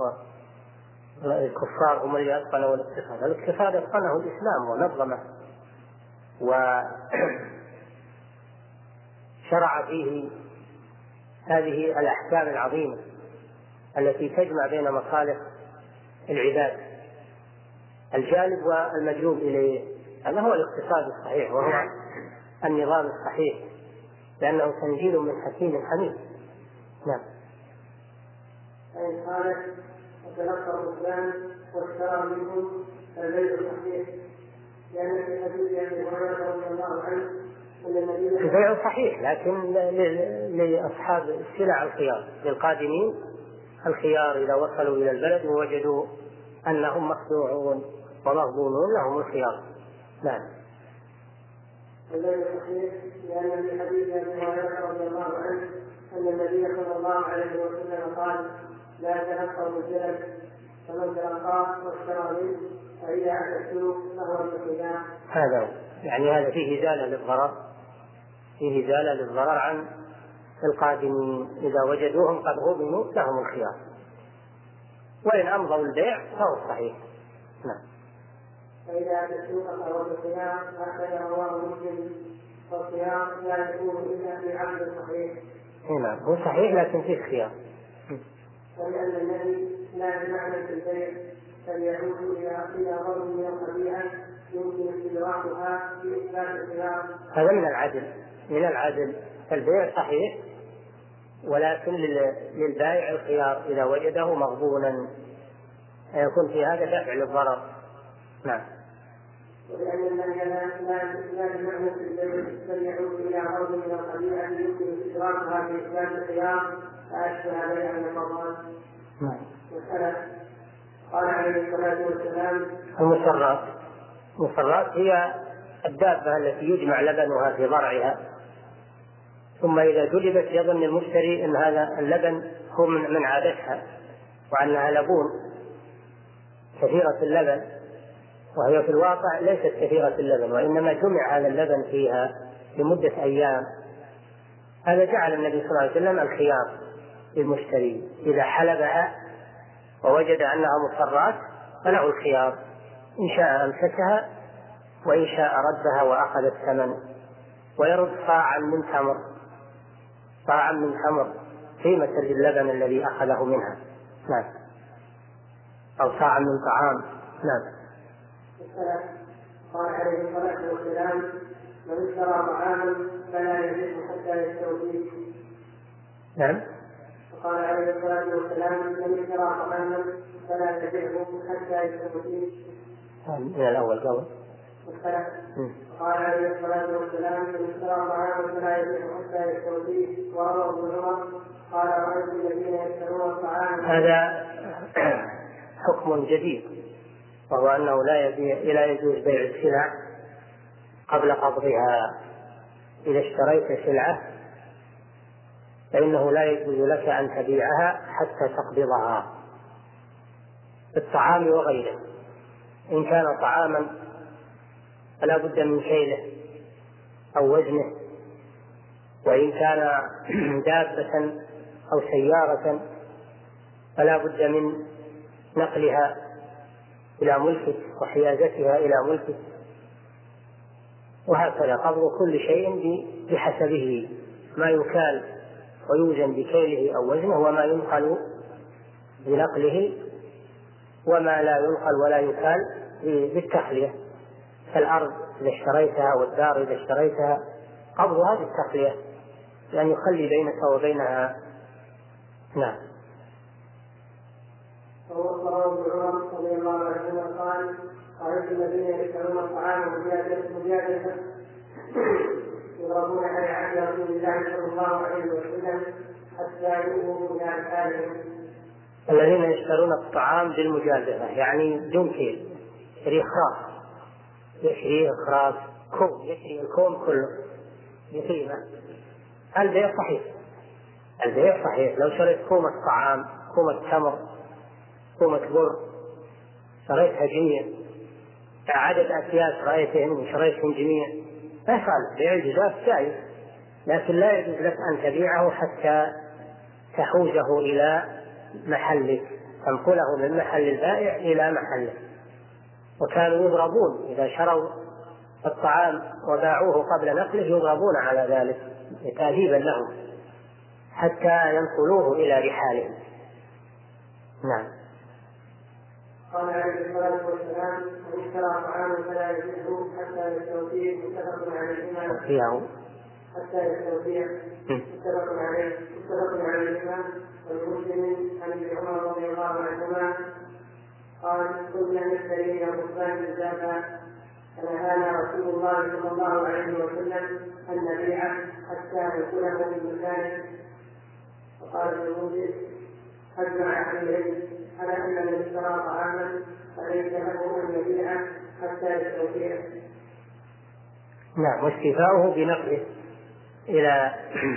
والكفار هم اللي أتقنوا الاقتصاد؟ الاقتصاد أتقنه الإسلام ونظمه وشرع فيه هذه الأحكام العظيمة التي تجمع بين مصالح العباد الجالب والمجلوب إليه. هذا هو الاقتصاد الصحيح وهو النظام الصحيح، لأنه تنزيل من حكيم حميد. نعم. فإن قالت وتلقى الركبان واشترى منهم فالبيع صحيح، لأن في حديث أبي هريرة رضي الله عنه أن النبي البيع صحيح، لكن لأصحاب السلع الخيار، للقادمين الخيار إذا وصلوا إلى البلد ووجدوا أنهم مخدوعون ومغبونون لهم الخيار. نعم. البيع صحيح لأن في حديث أبي هريرة رضي الله عنه أن النبي صلى الله عليه وسلم قال لا تلقوا بالجلد فمن تلقاه واشترى منه فإذا أتى فهو بالخيار. هذا يعني هذا فيه إزالة للضرر، فيه إزالة للضرر عن القادمين، إذا وجدوهم قد غبنوا لهم الخيار، وإن أمضوا البيع فهو صحيح. نعم. فإذا أتى السوق فهو بالخيار، هكذا رواه مسلم، والخيار لا يكون إلا في عقد صحيح. نعم هو صحيح لكن فيه خيار. ولأن النبي لا بمعنى في البيع فليعود إلى ضرب من القبيعة يمكن استدراكها في إثبات الخيار. هذا من العدل، من العدل. البيع صحيح ولكن للبائع الخيار إذا وجده مغبونا، يكون في هذا دفع للضرر. نعم. ولأن النبي لا بمعنى في البيع فليعود إلى ضرب من القبيعة يمكن استدراكها في إثبات الخيار فأشبه بيع المضمون. نعم. مسألة قال عليه الصلاة والسلام المسرات. المسرات هي الدابة التي يجمع لبنها في ضرعها، ثم إذا جلبت يظن المشتري أن هذا اللبن هو من عادتها وأنها لبون كثيرة اللبن، وهي في الواقع ليست كثيرة اللبن، وإنما جمع هذا اللبن فيها لمدة أيام. هذا جعل النبي صلى الله عليه وسلم الخيار للمشتري إذا حلبها ووجد أنها مصرات فله الخيار، إن شاء أمسكها وإن شاء ردها وأخذ الثمن ويرد صاعا من تمر، صاعا من تمر قيمة اللبن الذي أخذه منها. نعم. أو صاعا من طعام. نعم. قال عليه الصلاة والسلام من اشترى طعاما فلا يبيعه حتى يستوفيه. نعم. وقال عليه الصلاة والسلام من اشترى طعاما فلا يبيعه حتى يستوفيه. من الأول قول. قال عليه الصلاة والسلام من اشترى طعاما فلا يبيعه حتى يستوفيه. ورواه ابن عمر قال رأيت الذين يشترون الطعام. هذا حكم جديد، وهو أنه لا يبيع لا يجوز بيع السلع قبل قبضها. إذا اشتريت سلعة فإنه لا يجوز لك أن تبيعها حتى تقبضها، بالطعام وغيره. إن كان طعاما فلا بد من كيله أو وزنه، وإن كان دابة أو سيارة فلا بد من نقلها إلى ملكك وحيازتها إلى ملكك، وهكذا قبض كل شيء بحسبه، ما يكال ويوزن بكيله أو وزنه، وما ينقل بنقله، وما لا ينقل ولا يكال بالتخلية. فالأرض إذا اشتريتها والدار إذا اشتريتها قبضها بالتخلية، لأن يخلي بينك وبينها. نعم. ورواه ابن عمر رضي الله عنهما قال رأيت الذين يشترون الطعام مجادلة يضربون على عهد رسول الله صلى الله عليه وسلم حتى يؤمنوا إلى أمثالهم. الذين يشترون الطعام بالمجازفة يعني بدون كيل، يشتري خراف، يشتري خراف كوم، يشتري الكوم كله بقيمة. البيع صحيح، البيع صحيح. لو شريت كومة طعام، كومة تمر، كومة بر، شريتها جميع، عدد أكياس رأيتهم وشريتهم جميع، لا يفعل. بيع الجزاف جائز، لكن لا يجوز لك أن تبيعه حتى تحوزه إلى محلك، تنقله من محل البائع إلى محله. وكانوا يضربون إذا شروا الطعام وباعوه قبل نقله، يضربون على ذلك تأديبا لهم حتى ينقلوه إلى رحالهم. نعم. قال عليه الصلاة والسلام من اشترى طعاما فلا يجوز حتى يستوفيه، متفق عليهما. حتى يستوفيه. متفق عليه متفق على الإمام والمسلم عن ابن عمر رضي الله عنهما قال: كنا نشتري من الركبان بالزكاة فنهانا رسول الله صلى الله عليه وسلم أن نبيعه حتى ننقله من مكانه. وقال ابن المنذر: أجمع أهل العلم على أن من اشترى طعاما فليس له أن يبيعه حتى يستوفيه. نعم، واستيفاؤه بنقله إلى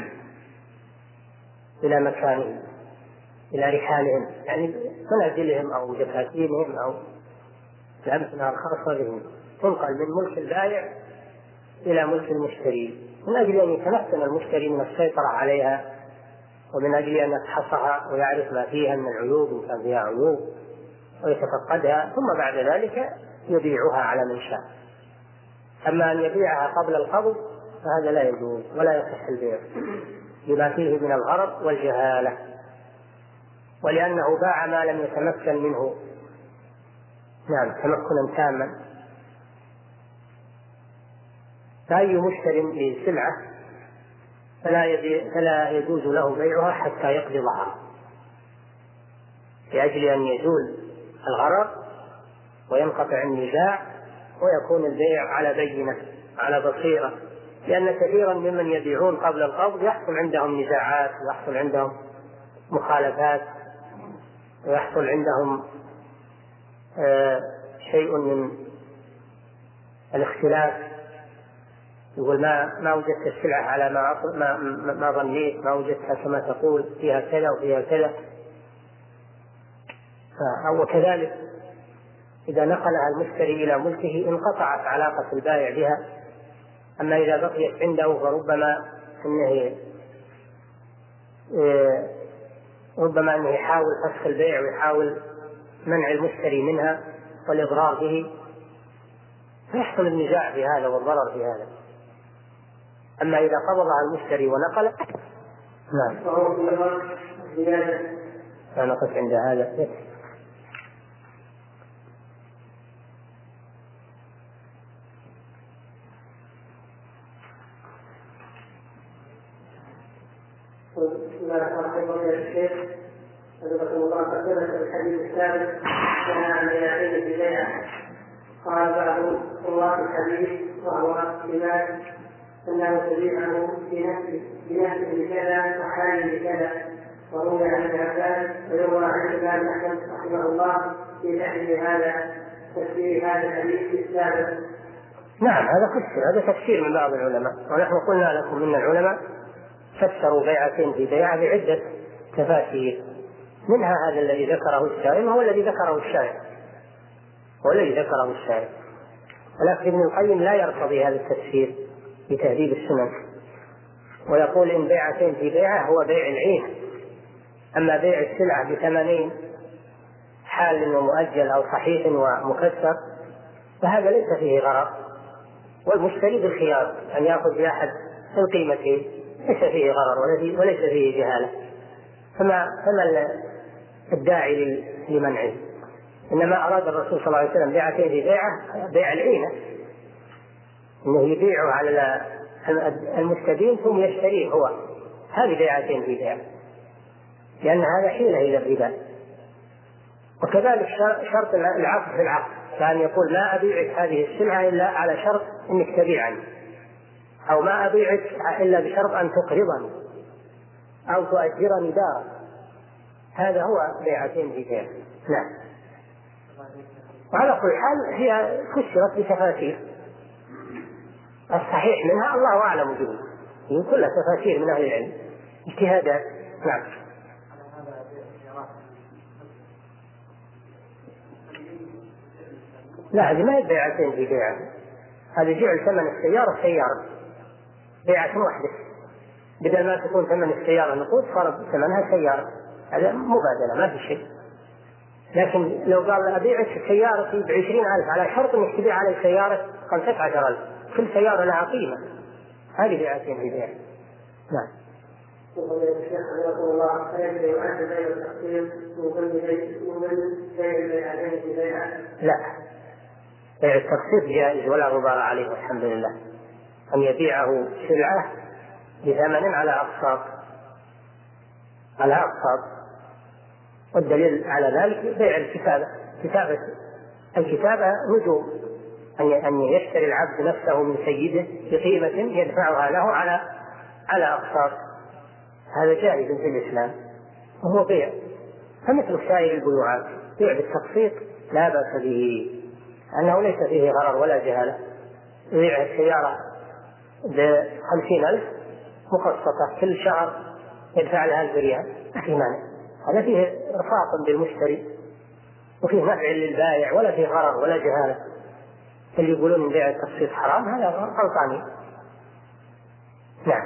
إلى مكانهم، إلى رحالهم، يعني منازلهم أو دفاتينهم أو الأمكنة الخاصة بهم، تنقل من ملك البائع إلى ملك المشتري من أجل أن يتمكن المشتري من السيطرة عليها، ومن أجل أن يفحصها ويعرف ما فيها من العيوب إن كان فيها عيوب ويتفقدها، ثم بعد ذلك يبيعها على من شاء. أما أن يبيعها قبل القبض فهذا لا يجوز ولا يصح البيع لما فيه من الغرض والجهالة، ولأنه باع ما لم يتمكن منه نعم تمكنا تاما. فأي مشتر لسلعة فلا, فلا يجوز له بيعها حتى يقبضها، لأجل أن يزول الغرض وينقطع النزاع ويكون البيع على بينة على بصيرة، لأن كثيرا ممن يبيعون قبل القبض يحصل عندهم نزاعات ويحصل عندهم مخالفات ويحصل عندهم آه شيء من الاختلاف، يقول ما ما وجدت السلعة على ما ما ما ظنيت، ما وجدتها كما تقول، فيها كذا وفيها كذا. وكذلك إذا نقلها المشتري إلى ملكه انقطعت علاقة البائع بها. أما إذا بقيت عنده فربما أنه ربما أنه يحاول فسخ البيع ويحاول منع المشتري منها والإضرار به، فيحصل النزاع في هذا والضرر في هذا. أما إذا قبضها المشتري ونقل نعم فنقف عند هذا. بسم الله الرحمن الرحيم. يا الشيخ حفظكم الله، قد ثبت في الحديث الثالث كان عن بيعتين ببيعه. قال بعض رواه الحديث وهو بمال انه تبيعه بنفس بكذا وحال بكذا، وروي عن ابن عباس ويروى عن الامام احمد رحمه الله في تحرير هذا تفسير هذا الحديث السابق. نعم هذا تفسير، هذا تفسير من بعض العلماء، ونحن قلنا لكم من العلماء فسروا بيعتين في بيعة بعدة تفاسير، منها هذا الذي ذكره الشارع هو الذي ذكره الشارع هو الذي ذكره الشارع ولكن ابن القيم لا يرتضي هذا التفسير بتهذيب السنن، ويقول إن بيعتين في بيعة هو بيع العين. أما بيع السلعة بثمنين حال ومؤجل أو صحيح ومكسر فهذا ليس فيه غرض، والمشتري بالخيار أن يأخذ بأحد القيمتين، ليس فيه غرر وليس فيه جهالة، فما فما الداعي لمنعه. إنما أراد الرسول صلى الله عليه وسلم بيعتين في بيعة بيع العينة، إنه يبيعه على المستدين ثم يشتريه هو، هذه بيعتين في بيعة، لأن هذا حيلة إلى الربا. وكذلك شرط العقد في العقد، كان يقول ما أبيعك هذه السلعة إلا على شرط إنك تبيعني، أو ما أبيعك إلا بشرط أن تقرضني أو تؤجرني دارا، هذا هو بيعتين في بيع. نعم. وعلى كل حال هي فسرت بتفاسير، الصحيح منها الله أعلم به، هي كلها تفاسير من أهل العلم اجتهادات. نعم. لا هذه ما هي بيعتين في بيعة، هذا جعل ثمن السيارة سيارة، بيعة واحدة، بدل ما تكون ثمن السيارة نقود صار ثمنها سيارة، هذا مبادلة ما في شيء. لكن لو قال أبيعك سيارتي بعشرين ألف على شرط أنك تبيع علي سيارة خمسة عشر ألف، كل سيارة لها قيمة، هذه بيعتين في بيعة. نعم. وقال الشيخ حفظكم الله هل يعد بيع التقسيم ومن بيع البيعتين في بيعة؟ لا، بيع التقسيط جائز ولا غبار عليه والحمد لله، أن يبيعه سلعة بثمن على أقساط على أقساط والدليل على ذلك بيع الكتابة. كتابة الكتابة نجوم، أن يشتري العبد نفسه من سيده بقيمة يدفعها له على على أقساط، هذا جائز في الإسلام وهو بيع فمثل سائر البيوعات. بيع بالتقسيط لا بأس به أنه ليس فيه غرر ولا جهالة. يبيع السيارة بخمسين ألف مقسطة كل شهر يدفع لها ألف ريال ما في مانع، هذا فيه رفاق بالمشتري وفيه نفع للبائع ولا فيه غرر ولا جهالة. اللي يقولون بيع التقسيط حرام هذا غلطانين. نعم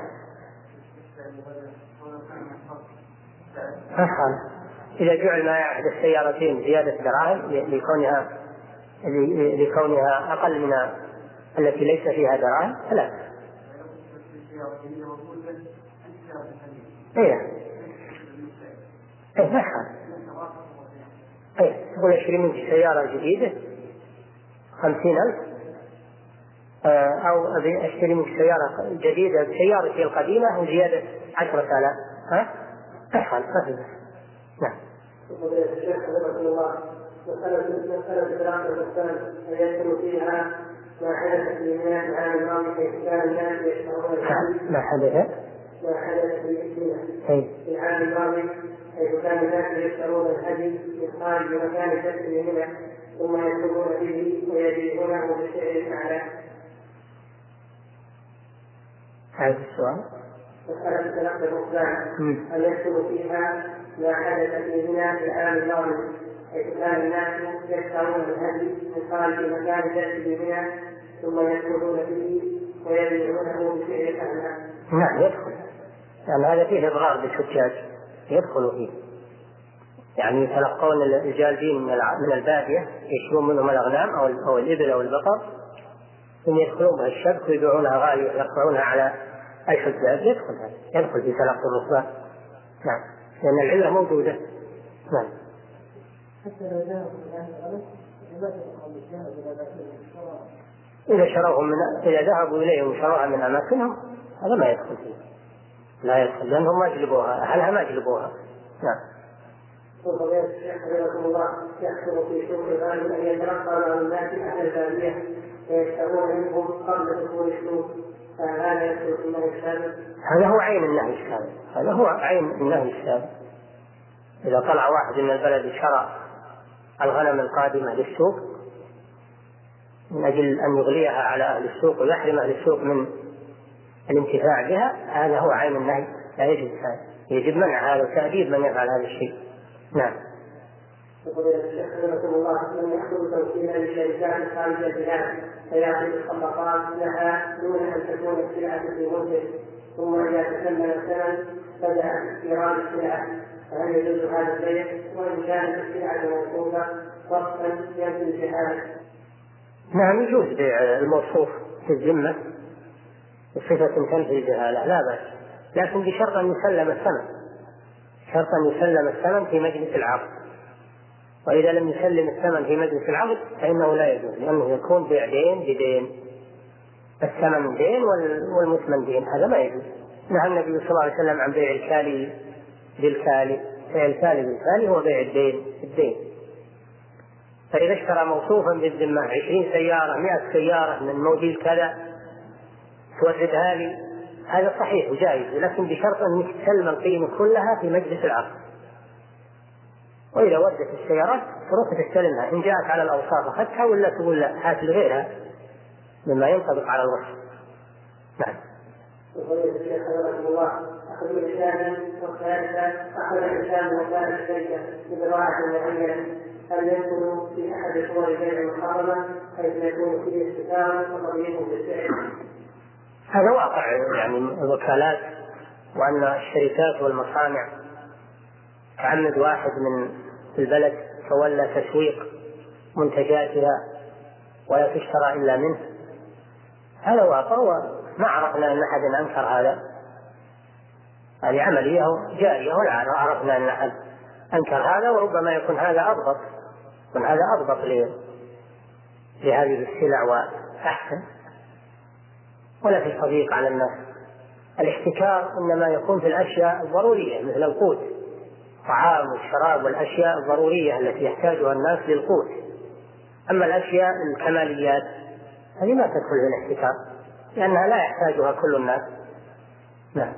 أفهم. إذا جعل ما يعد السيارتين زيادة دراهم لكونها لكونها أقل من التي ليس فيها دراهم فلا. إيه إيه أفهم. إيه تقول أشتري منك سيارة جديدة خمسين ألف أو أبي أشتري منك سيارة جديدة بسيارتي القديمة وزيادة عشرة آلاف ها أفهم أفهم. نعم. الشيخ حفظه الله مسألة مسألة دراسة الإنسان أن يدخل فيها ما حدث في مئات العام الماضي حيث كان الناس يشترون الحديث ما حدث ما حدث في في العام الماضي حيث كان الناس يشترون الحديث من خارج مكان الشرك منه ثم يدخلون به ويبيعونه بسعر أعلى. هذا السؤال مسألة تلقي الركبان أن يدخل فيها ما حدث في منى في العام الماضي حيث كان الناس يشترون الهدي من خارج مكان الشرك منه ثم يدخلون به ويبيعونه بسعر أعلى. نعم يدخل، يعني هذا فيه إضرار بالحجاج يدخلوا فيه، يعني يتلقون الجالبين من البادية يشترون منهم الأغنام أو الإبل أو البقر ثم يدخلون بها الشبك ويبيعونها غالية يرفعونها على الحجاج. يدخل هذا يدخل في تلقي الركبان. نعم لأن العلة موجودة. نعم. إذا شروهم من إذا ذهبوا إليهم وشروها من أماكنهم هذا ما يدخل فيه، لا يدخل لأنهم ما جلبوها أهلها ما جلبوها. نعم. وقضية الشيخ حفظكم الله يحصل في سوق الغالب أن يتلقى مع الناس أهل البادية ويشترون منهم قبل دخول السوق، فهذا يدخل في النهي السابق. هذا هو عين النهي السابق، هذا هو عين النهي السابق. إذا طلع واحد من البلد شرى الغنم القادمة للسوق من أجل أن يغليها على أهل السوق ويحرم أهل السوق من الانتفاع بها، هذا هو عين النهي لا يجب هذا، يجب منع هذا وتأديب من يفعل هذا الشيء. نعم. يقول الشيخ حفظكم الله من يحصل توكيلا لشركات خارج البلاد فيعطي الخطاقات لها دون ان تكون السلعه في منتج، ثم اذا تكمل الثمن بدا استيراد السلعه، فهل يجوز هذا البيع وان كانت السلعه موصوفه وصفا ينفي الجهاله؟ نعم يجوز بيع الموصوف في الذمه بصفه تنفي الجهاله لا بأس، لكن بشرط ان يسلم الثمن، شرط أن يسلم الثمن في مجلس العقد، وإذا لم يسلم الثمن في مجلس العقد فإنه لا يجوز، لأنه يكون بيع دين بدين، الثمن دين والمثمن دين، هذا ما يجوز. نهى النبي صلى الله عليه وسلم عن بيع الكالي بالكالي، بيع الكالي بالكالي هو بيع الدين الدين. فإذا اشترى موصوفا بالذمة عشرين سيارة مئة سيارة من موديل كذا توردها لي، هذا صحيح وجائز، لكن بشرط أن تسلم القيمة كلها في مجلس العقد، وإذا ودت السيارات تروح تستلمها، إن جاءت على الأوصاف أخذتها ولا تقول لا هات لغيرها مما ينطبق على الوصف. نعم. وقال الشيخ حفظه الله أخذ الإنسان والثالثة أخذ الإنسان وكان الشركة بضاعة معينة، هل يدخل في أحد صور البيع المحرمة حيث يكون فيه استثار وتضييق بالسعر؟ هذا واقع يعني الوكالات، وأن الشركات والمصانع تعمد واحد من البلد تولى تسويق منتجاتها ولا تشترى إلا منه، هذا واقع وما عرفنا أن أحد أنكر هذا، هذه عملية جارية ولا عرفنا أن أحد أنكر هذا، وربما يكون هذا أضبط، يكون هذا أضبط لهذه السلع وأحسن ولا في تضييق على الناس. الاحتكار إنما يكون في الأشياء الضرورية مثل القوت، الطعام والشراب والأشياء الضرورية التي يحتاجها الناس للقوت. أما الأشياء الكماليات هذه ما تدخل في الاحتكار لأنها لا يحتاجها كل الناس. نعم.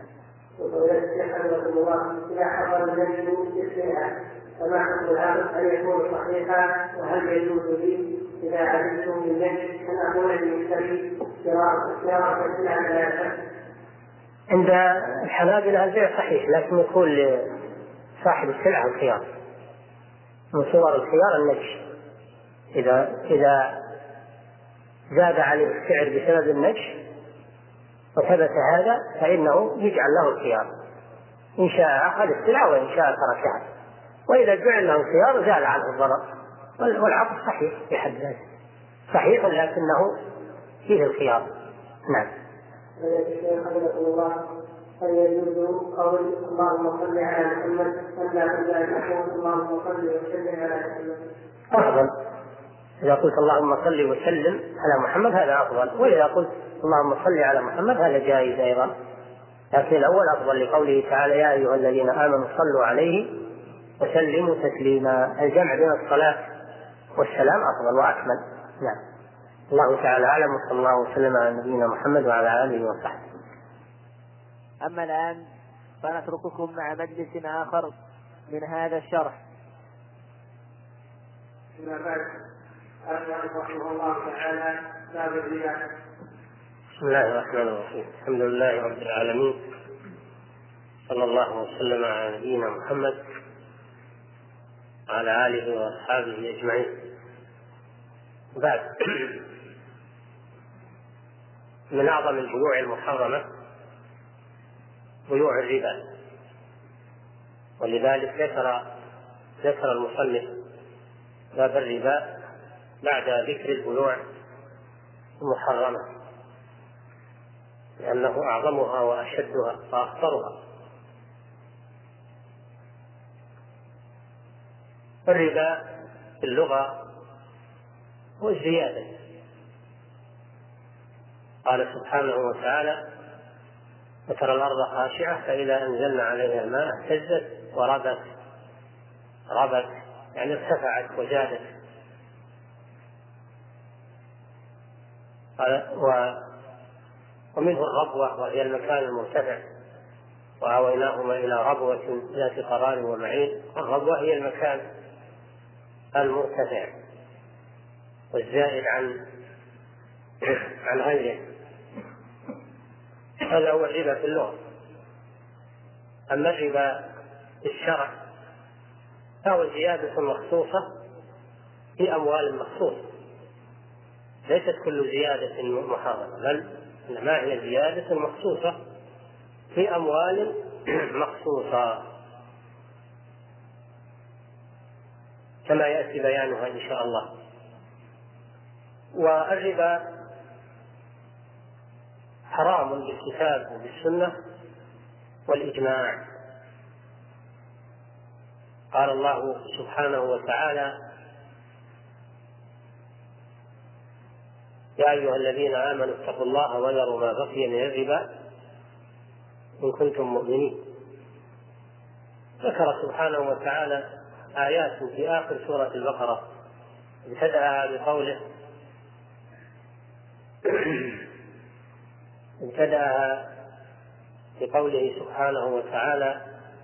إذا حضر النجم يسرها فما حكم العبد أن يكون صحيحا؟ وهل يجوز لي إذا عجبت من النجم أن أقول للمشتري سيارة السلعة لا يحب؟ عند الحنابلة البيع صحيح، لكن يكون لصاحب السلعة الخيار. من صور الخيار النجش، إذا إذا زاد عليه السعر بسبب النجش وثبت هذا فإنه يجعل له الخيار، إن شاء أخذ السلعة وإن شاء تركها، وإذا جعل له الخيار زال عنه الضرر. والعقد صحيح في حد ذاته، صحيح لكنه فيه الخيار. نعم. هل يجوز قول اللهم صل على محمد ولا بد ان اقول اللهم صل وسلم على محمد؟ افضل اذا قلت اللهم صل وسلم على محمد هذا افضل، واذا قلت اللهم صل على محمد هذا جائز ايضا، لكن الاول افضل لقوله تعالى يا ايها الذين امنوا صلوا عليه وسلموا تسليما. الجمع بين الصلاه والسلام افضل واكمل. نعم. الله تعالى اعلم، وصلى الله وسلم على نبينا محمد وعلى اله وصحبه. أما الآن فنترككم مع مجلس آخر من هذا الشرح. فيما بعد قال رحمه الله تعالى باب الرياء. بسم الله الرحمن الرحيم. الحمد لله رب العالمين، صلى الله وسلم على نبينا محمد وعلى آله وأصحابه أجمعين. بعد، من أعظم البيوع المحرمة بيوع الربا، ولذلك ذكر ذكر المصنف باب الربا بعد ذكر البيوع المحرمة، لأنه أعظمها وأشدها وأخطرها. الربا في اللغة هو الزيادة. قال سبحانه وتعالى وترى الأرض خاشعة فإذا أنزلنا عليها الماء اهتزت وربت. ربت يعني ارتفعت وزادت. ومنه الربوة وهي المكان المرتفع، وآويناهما إلى ربوة ذات قرار ومعين. الربوة هي المكان المرتفع والزائد عن عن غيره. هذا هو الربا في اللغة. أما الربا في الشرع فهو زيادة مخصوصة في أموال مخصوصة، ليست كل زيادة محرمة، بل إنما هي زيادة مخصوصة في أموال مخصوصة كما يأتي بيانها إن شاء الله. والربا حرام بالكتاب وبالسنة والإجماع. قال الله سبحانه وتعالى يا أيها الذين آمنوا اتقوا الله وذروا ما بقي من الربا إن كنتم مؤمنين. ذكر سبحانه وتعالى آيات في آخر سورة البقرة ابتدأها بقوله ابتدأها بقوله سبحانه وتعالى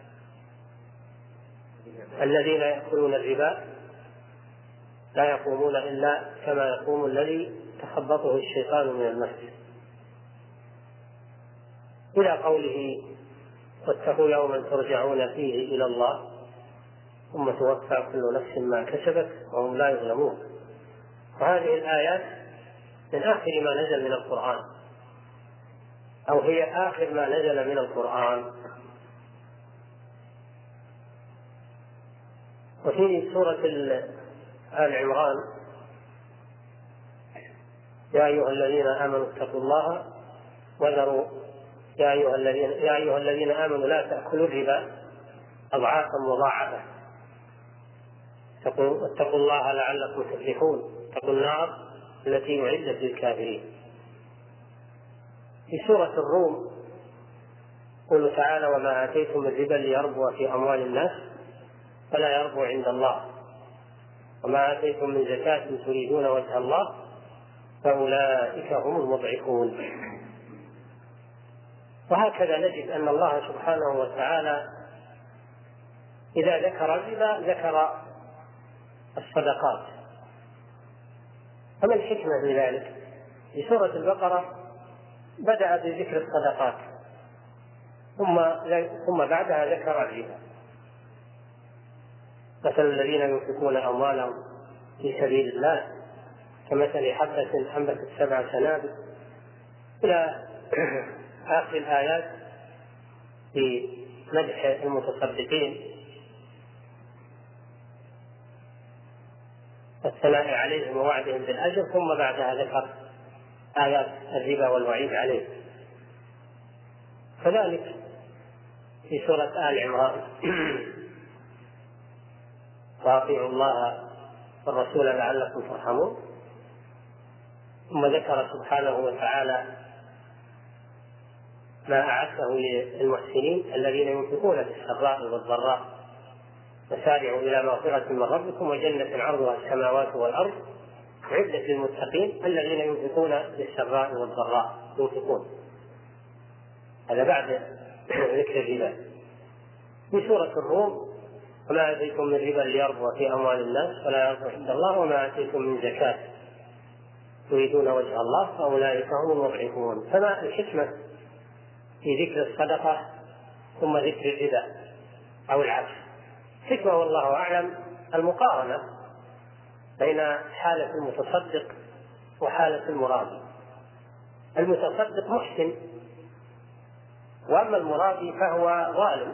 الذين يأكلون الربا لا يقومون إلا كما يقوم الذي تخبطه الشيطان من المس، إلى قوله واتقوا يوما ترجعون فيه إلى الله ثم توفى كل نفس ما كسبت وهم لا يظلمون. وهذه الآيات من آخر ما نزل من القرآن، أو هي آخر ما نزل من القرآن. وفي سورة آل عمران يا أيها الذين آمنوا اتقوا الله وذروا يا أيها الذين يا أيها الذين آمنوا لا تأكلوا الربا أضعافا مضاعفة واتقوا الله لعلكم تفلحون. اتقوا النار التي أعدت للكافرين. في سورة الروم قوله تعالى: وما آتيتم من ربا ليربو في أموال الناس فلا يربو عند الله، وما آتيتم من زكاة تريدون وجه الله فأولئك هم المضعفون. وهكذا نجد أن الله سبحانه وتعالى إذا ذكر الربا ذكر الصدقات. فما الحكمة في ذلك؟ في سورة البقرة بدأ بذكر الصدقات ثم ثم بعدها ذكر الربا. مثل الذين ينفقون أموالهم في سبيل الله كمثل حبة أنبتت سبع سنابل إلى آخر الآيات في مدح المتصدقين والثناء عليهم ووعدهم بالأجر، ثم بعدها ذكر آيات الربا والوعيد عليه. كذلك في سورة آل عمران: وأطيعوا الله والرسول لعلكم ترحمون. ثم ذكر سبحانه وتعالى ما أعده للمحسنين الذين ينفقون في السراء والضراء: وسارعوا إلى مغفرة من ربكم وجنة عرضها السماوات والأرض أعدت للمتقين الذين ينفقون في السراء والضراء. ينفقون هذا بعد ذكر الربا. في سورة الروم: وما آتيتم من ربا ليربو في أموال الناس فلا يربو عند الله، وما آتيتم من زكاة تريدون وجه الله فأولئك هم المضعفون. فما الحكمة في ذكر الصدقة ثم ذكر الربا أو العكس؟ حكمة والله أعلم المقارنة بين حالة المتصدق وحالة المرابي. المتصدق محسن، وأما المرابي فهو ظالم،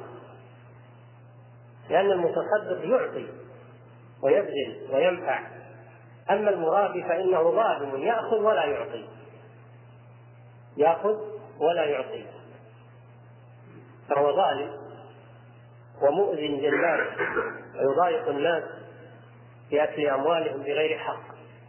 لأن المتصدق يعطي ويبذل وينفع، أما المرابي فإنه ظالم يأخذ ولا يعطي، يأخذ ولا يعطي، فهو ظالم ومؤذن للناس ويضايق الناس بأكل أموالهم بغير حق.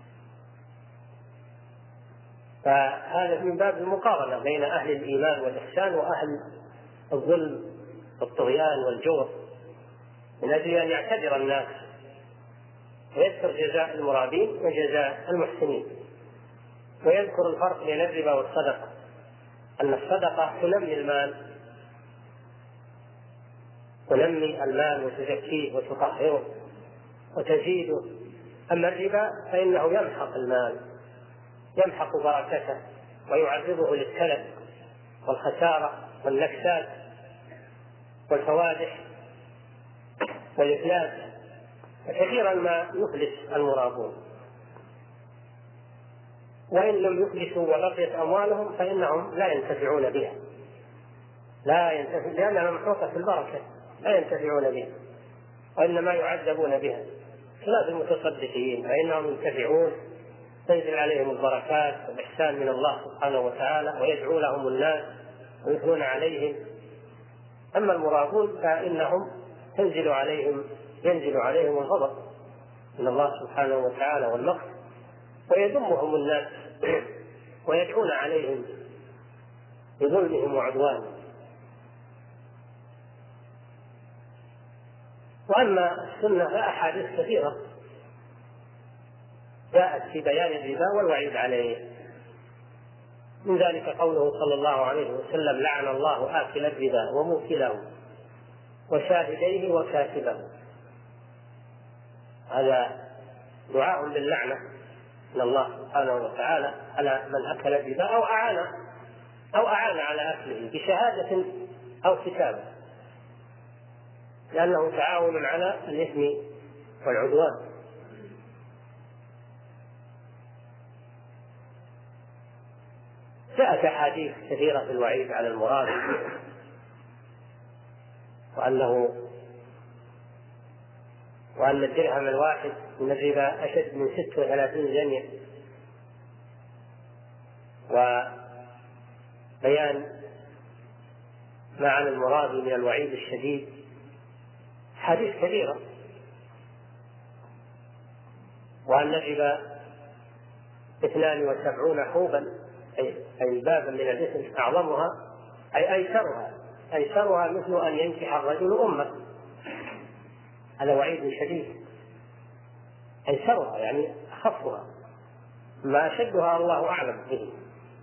فهذا من باب المقارنة بين أهل الإيمان والإحسان وأهل الظلم والطغيان والجور، من أجل أن يعتبر الناس ويذكر جزاء المرابين وجزاء المحسنين، ويذكر الفرق بين الربا والصدقة، أن الصدقة تنمي المال تنمي المال وتزكيه وتطهره وتزيده، أما الربا فإنه يمحق المال، يمحق بركته ويعرضه للتلف والخسارة والنكسات والفوادح والإفلاس، وكثيرا ما يفلس المرابون، وإن لم يفلسوا وبقيت أموالهم فإنهم لا ينتفعون بها، لا ينتفع لأنها محروقة في البركة، لا ينتفعون بها وإنما يعذبون بها، خلاف المتصدقين فإنهم ينتفعون، تنزل عليهم البركات والإحسان من الله سبحانه وتعالى، ويدعو لهم الناس ويثنون عليهم. أما المرابون فإنهم تنزل عليهم ينزل عليهم الغضب من الله سبحانه وتعالى والمقت، ويذمهم الناس ويدعون عليهم بظلمهم وعدوانهم. وأما السنة فأحاديث كثيرة جاءت في بيان الربا والوعيد عليه، من ذلك قوله صلى الله عليه وسلم: لعن الله آكل الربا وموكله وشاهديه وكاتبه. هذا دعاء باللعنة من الله سبحانه وتعالى على من أكل الربا أو أعان أو أعان على أكله بشهادة أو كتابة، لأنه تعاون على الإثم والعدوان. جاءت أحاديث كثيرة في الوعيد على المرابي، وأنه وأن الدرهم الواحد من الربا أشد من ست وثلاثين جنيه، وبيان ما عن المرابي من الوعيد الشديد، حديث كثيرة. وأن الربا اثنان وسبعون حوبا، أي بابا من الإثم أعظمها أي أيسرها أيسرها مثل أن ينكح الرجل أمه، هذا وعيد شديد. أيسرها يعني أخفها، ما أشدها الله أعلم به.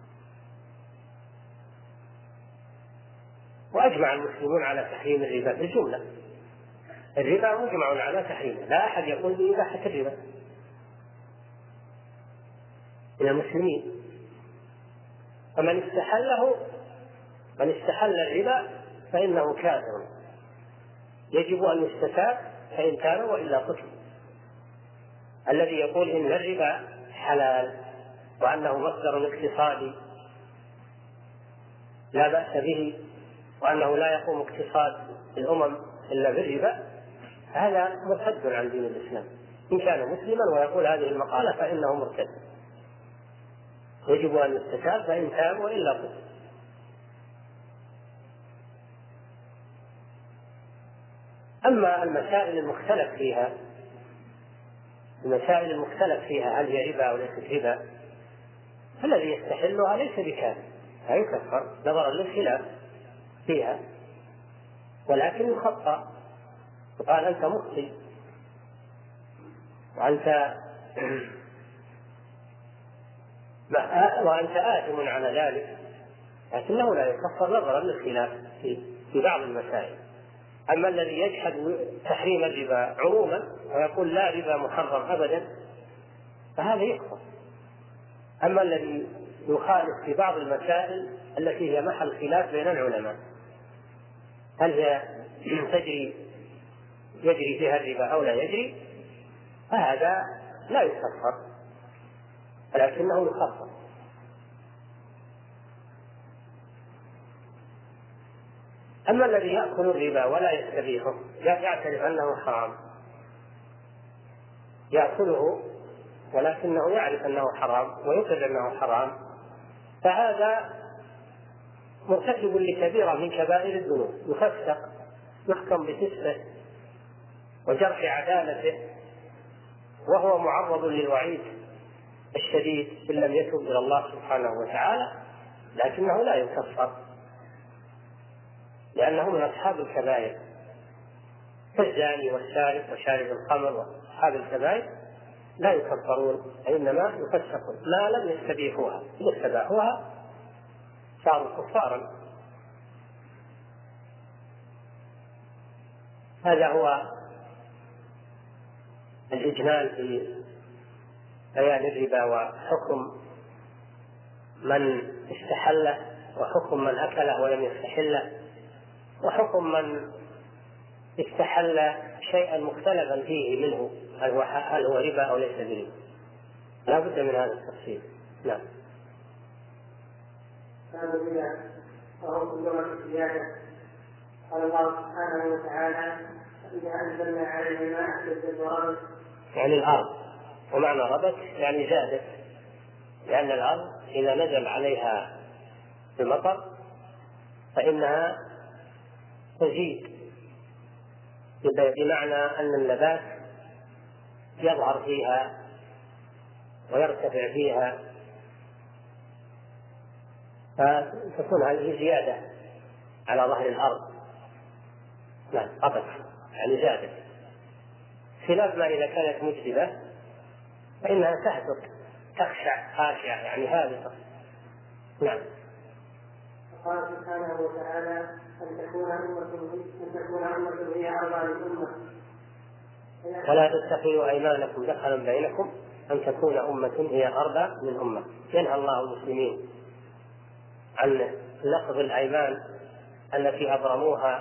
وأجمع المسلمون على تحريم الربا بالجملة، الربا مجمع على تحريمه، لا أحد يقول بإباحة الربا من المسلمين. فمن استحله من استحل الربا فإنه كافر، يجب أن يستتاب فإن كان وإلا قتل. الذي يقول إن الربا حلال وأنه مصدر اقتصادي لا بأس به وأنه لا يقوم اقتصاد الأمم إلا بالربا، هذا مرتد عن دين الإسلام. إن كان مسلما ويقول هذه المقالة فإنه مرتد، يجب أن يستتاب فإن تاب وإلا قتل. أما المسائل المختلف فيها المسائل المختلف فيها هل هي ربا أو ليست ربا، فالذي يستحلها ليس بكافر، لا يكفر نظرا للخلاف فيها، ولكن يخطأ وقال أنت مخطئ وأنت وأنت آثم على ذلك، لكنه لا يكفر نظرا للخلاف في بعض المسائل. أما الذي يجحد تحريم الربا عموما ويقول لا ربا محرم أبدا فهذا يكفر. أما الذي يخالف في بعض المسائل التي هي محل خلاف بين العلماء، هل هي تجري يجري فيها الربا أو لا يجري، فهذا لا يكفر ولكنه يخفف. أما الذي يأكل الربا ولا يستبيحه، يعترف أنه حرام، يأكله ولكنه يعرف أنه حرام ويقر أنه حرام، فهذا مرتكب لكبيرة من كبائر الذنوب، يفسق، يحكم بفسقه وجرح عدالته، وهو معرض للوعيد الشديد إن لم يتب إلى الله سبحانه وتعالى، لكنه لا يكفر لأنه من أصحاب الكبائر. فالزاني والسارق وشارب الخمر وأصحاب الكبائر لا يكفرون، إنما يفسقون ما لم يستبيحوها، إذا استباحوها صاروا كفارا. هذا هو الإجمال في بيان الربا وحكم من استحله وحكم من أكله ولم يستحله وحكم من استحل شيئا مختلفا فيه منه، هل هو هل هو ربا أو ليس بربا. لا بد من هذا التفصيل. نعم. وهو كلما الزيادة. قال الله سبحانه وتعالى: إذا أنزلنا عليه الماء اهتزت وربت. يعني الأرض، ومعنى ربت يعني زادت، لأن الأرض إذا نزل عليها المطر فإنها تزيد، بمعنى أن النبات يظهر فيها ويرتفع فيها، فتكون هذه زيادة على ظهر الأرض. لا قبض يعني زادت، خلاف ما إذا كانت مجدبة فإنها تهبط تخشع خاشعة يعني هابطة. نعم. قال سبحانه وتعالى: أن تكون أمة أن تكون أمة هي أربع الأمة. ولا تتخذوا أيمانكم دخلا بينكم أن تكون أمة هي أربع من أمة. ينهى الله المسلمين عن لفظ الأيمان التي أبرموها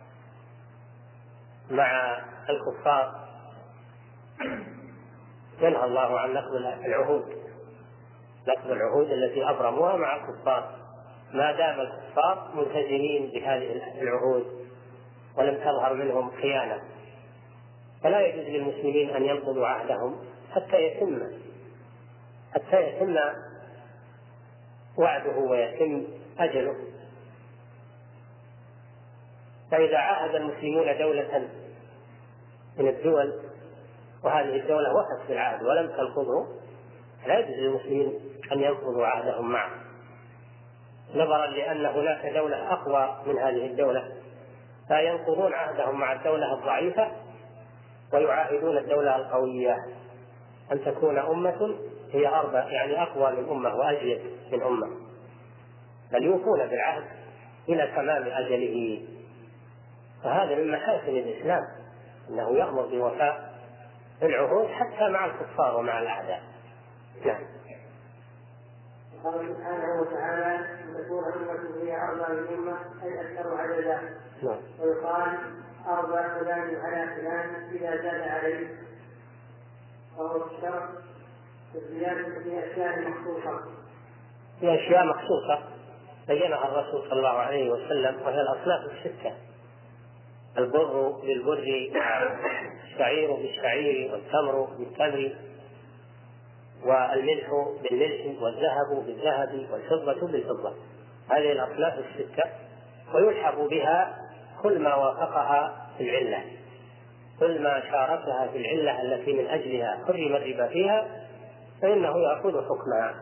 مع الكفار، ينهى الله عن لفظ العهود لفظ العهود التي أبرموها مع الكفار ما دام الكفار ملتزمين بهذه العهود ولم تظهر منهم خيانة. فلا يجوز للمسلمين أن ينقضوا عهدهم حتى يتم حتى يتم وعده ويتم أجله. فإذا عاهد المسلمون دولة من الدول وهذه الدولة وفت بالعهد ولم تنقضه، لا يجوز للمسلمين أن ينقضوا عهدهم معه، نظرا لأن هناك دولة أقوى من هذه الدولة، فينقضون عهدهم مع الدولة الضعيفة ويعاهدون الدولة القوية أن تكون أمة هي أربع، يعني أقوى من أمة وأجيد من أمة، بل يوفون بالعهد إلى تمام أجله. فهذا من محاسن الإسلام، أنه يأمر بوفاء العهود حتى مع الكفار ومع الأعداء. نعم. قال سبحانه وتعالى أن تكون أمة هي أربع من أمة أي أكثر عددا. نعم. ويقال أربع فلان على فلان إذا زاد عليه، وهو الشرط الزيادة في أشياء مخصوصة. في أشياء مخصوصة بينها الرسول صلى الله عليه وسلم، وهي الأصناف الستة: البر بالبر، الشعير بالشعير، والتمر بالتمر، والملح بالملح، والذهب بالذهب، والفضة بالفضة. هذه الأصناف الستة، ويلحق بها كل ما وافقها في العلة، كل ما شاركها في العلة التي من أجلها حرم الربا فيها فإنه يأخذ حكمها.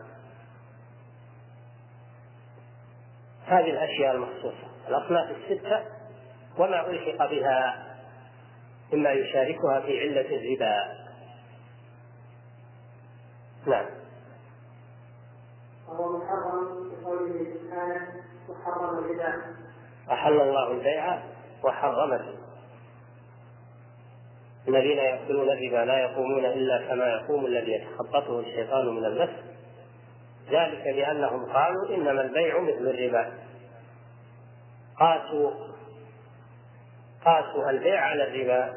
هذه الأشياء المخصوصة الأصناف الستة وما ألحق بها مما يشاركها في علة الربا. نعم. وهو محرم بقوله سبحانه وحرم الربا. أحل الله البيع وحرم الربا. الذين يأكلون الربا لا يقومون إلا كما يقوم الذي يتخبطه الشيطان من المس، ذلك بأنهم قالوا إنما البيع مثل الربا. قاسوا قاسوا البيع على الربا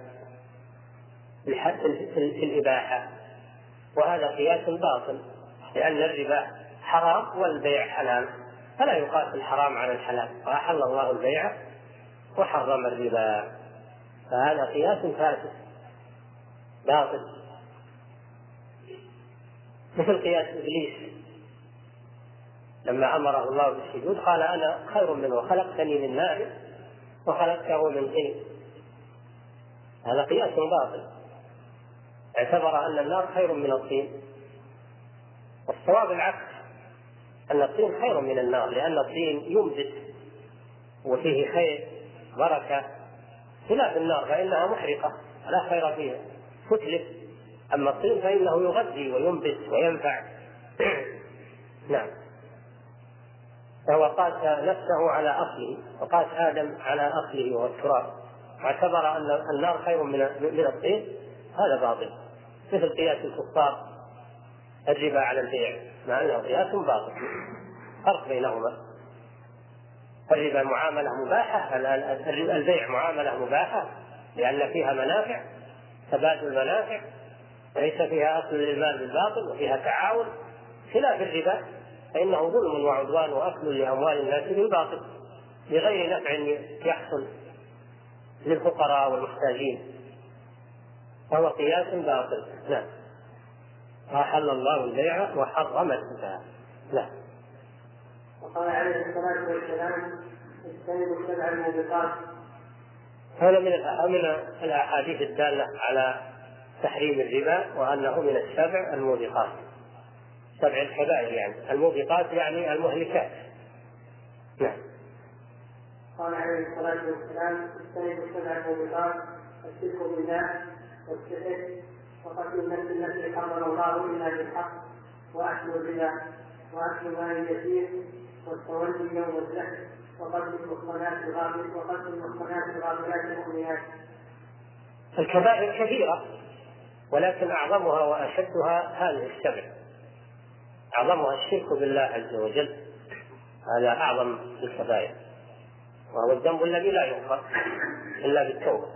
في الإباحة، وهذا قياس باطل، لأن الربا حرام والبيع حلال، فلا يقاس الحرام على الحلال. وأحل الله البيع وحرم الربا، فهذا قياس فاسد باطل، مثل قياس إبليس لما أمره الله بالسجود قال أنا خير منه، خلقتني من نار وخلقته من طين. هذا قياس باطل، اعتبر أن النار خير من الطين، والصواب العكس، أن الطين خير من النار، لأن الطين ينبت وفيه خير بركة، خلاف النار فإنها محرقة لا خير فيها تتلف، أما الطين فإنه يغذي وينبت وينفع. نعم. فهو قاس نفسه على أصله، وقاس آدم على أصله والتراب، واعتبر أن النار خير من الطين، هذا باطل، مثل قياس الكفار الربا على البيع، مع أنه قياس باطل، فرق بينهما. الربا معاملة مباحة، البيع معاملة مباحة لأن فيها منافع، تبادل منافع، ليس فيها أكل للمال بالباطل وفيها تعاون، خلاف الربا فإنه ظلم وعدوان وأكل لأموال الناس بالباطل بغير نفع يحصل للفقراء والمحتاجين، فهو قياس باطل. نعم. أحل الله البيع وحرم الربا. نعم. وقال عليه الصلاة والسلام اجتنبوا السبع الموبقات. هذا من من الأحاديث الدالة على تحريم الربا، وأنه من السبع الموبقات، سبع الكبائر، يعني الموبقات يعني المهلكات. نعم. قال عليه الصلاة والسلام اجتنبوا السبع الموبقات: الشرك بالله، والسحر، وقتل النفس التي حرم الله إلا بالحق، وأكل الربا، وأكل مال اليتيم، والتولي يوم الزحف، وقتل المحصنات الغافلات وقتل المحصنات الغافلات المؤمنات. الكبائر كثيرة، ولكن أعظمها وأشدها هذه السبع. أعظمها الشرك بالله عز وجل، هذا أعظم الكبائر، وهو الذنب الذي لا يغفر إلا بالتوبة.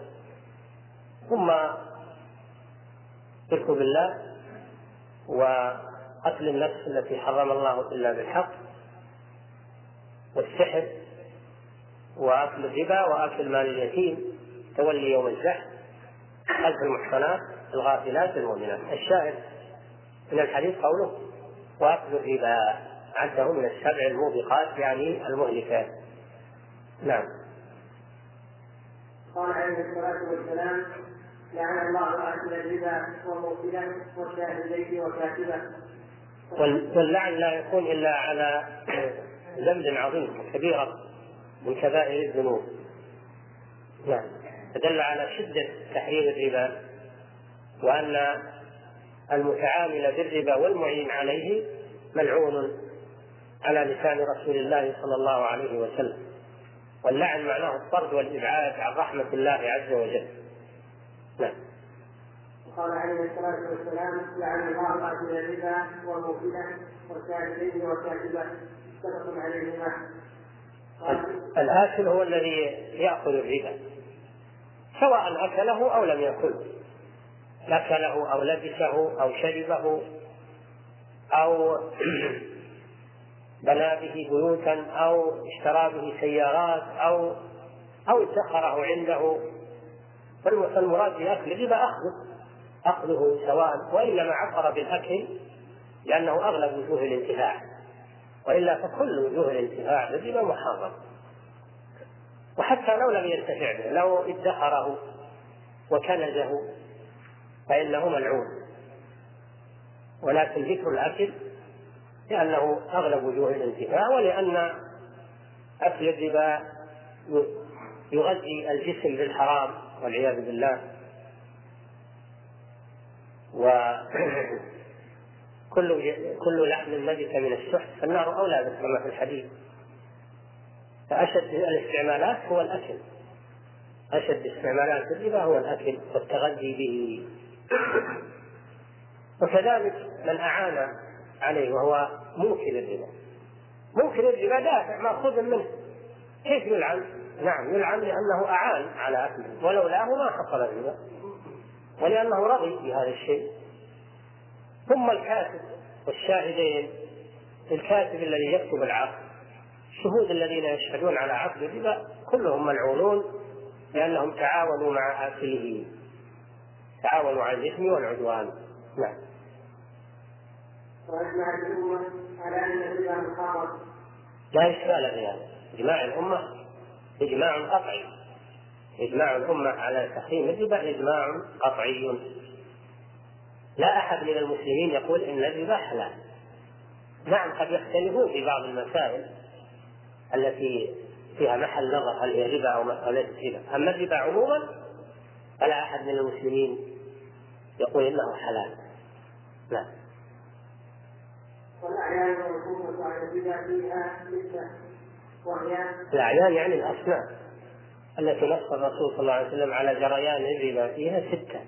ثم الشرك بالله، وقتل النفس التي حرم الله إلا بالحق، والسحر، وأكل الربا، وأكل مال اليتيم، تولي يوم الزحف، قذف المحصنات الغافلات المؤمنات. الشاهد من الحديث قوله وأكل الربا، عده من السبع الموبقات يعني المهلكات. نعم. قال عليه الصلاة والسلام لعن الله آكل الربا وموكله وشاهديه وكاتبه. واللعن لا يكون إلا على ذنب عظيم كبيرة من كبائر الذنوب. نعم. فدل على شدة تحريم الربا، وأن المتعامل بالربا والمعين عليه ملعون على لسان رسول الله صلى الله عليه وسلم. واللعن معناه الطرد والإبعاد عن رحمة الله عز وجل. نعم. وقال عليه الصلاة والسلام: لعن الله آكل الربا وموكله والكاتبين والكاتبات، متفق عليهما. الآكل هو الذي يأكل الربا سواء أكله أو لم يأكله، أكله أو لبسه أو شربه أو بنى به بيوتا أو اشترى به سيارات أو أو ادخره عنده. فالمراد بأكل الربا أخذه أخذه سواء، وإنما عبر بالأكل لأنه أغلب وجوه الانتفاع، وإلا فكل وجوه الانتفاع بالربا محرم. وحتى لو لم ينتفع به، لو ادخره وكنزه فإنه ملعون، ولكن ذكر الأكل لأنه أغلب وجوه الانتفاع، ولأن أكل الربا يغذي الجسم بالحرام والعياذ بالله. وكل كل لحم نبت من السحت فالنار أولى به كما في الحديث. فأشد الاستعمالات هو الأكل، أشد استعمالات الربا هو الأكل والتغذي به. وكذلك من أعان عليه وهو موكل الربا، موكل الربا دافع مأخوذ منه، كيف يلعن؟ نعم يلعن لأنه أعان على أكله، ولولاه ما حصل الربا، ولأنه رضي بهذا الشيء. ثم الكاتب والشاهدين، الكاتب الذي يكتب العقد، الشهود الذين يشهدون على عقد الربا كلهم ملعونون لأنهم تعاونوا مع آكله، تعاونوا على الإثم والعدوان. نعم. وأجمع الأمة على أن الربا محرم. لا إشكال في هذا، إجماع الأمة إجماع قطعي، إجماع الأمة على تحريم الربا إجماع قطعي. لا أحد من المسلمين يقول إن الربا حلال. نعم قد يختلفون في بعض المسائل التي فيها محل نظر هل هي ربا أو ليست ربا، أما الربا عموما فلا أحد من المسلمين يقول إنه حلال. نعم. والأعيان والحكومة على الربا فيها ستة، وهي الأعيان يعني الأصناف التي نص الرسول صلى الله عليه وسلم على جريان الربا فيها ستة،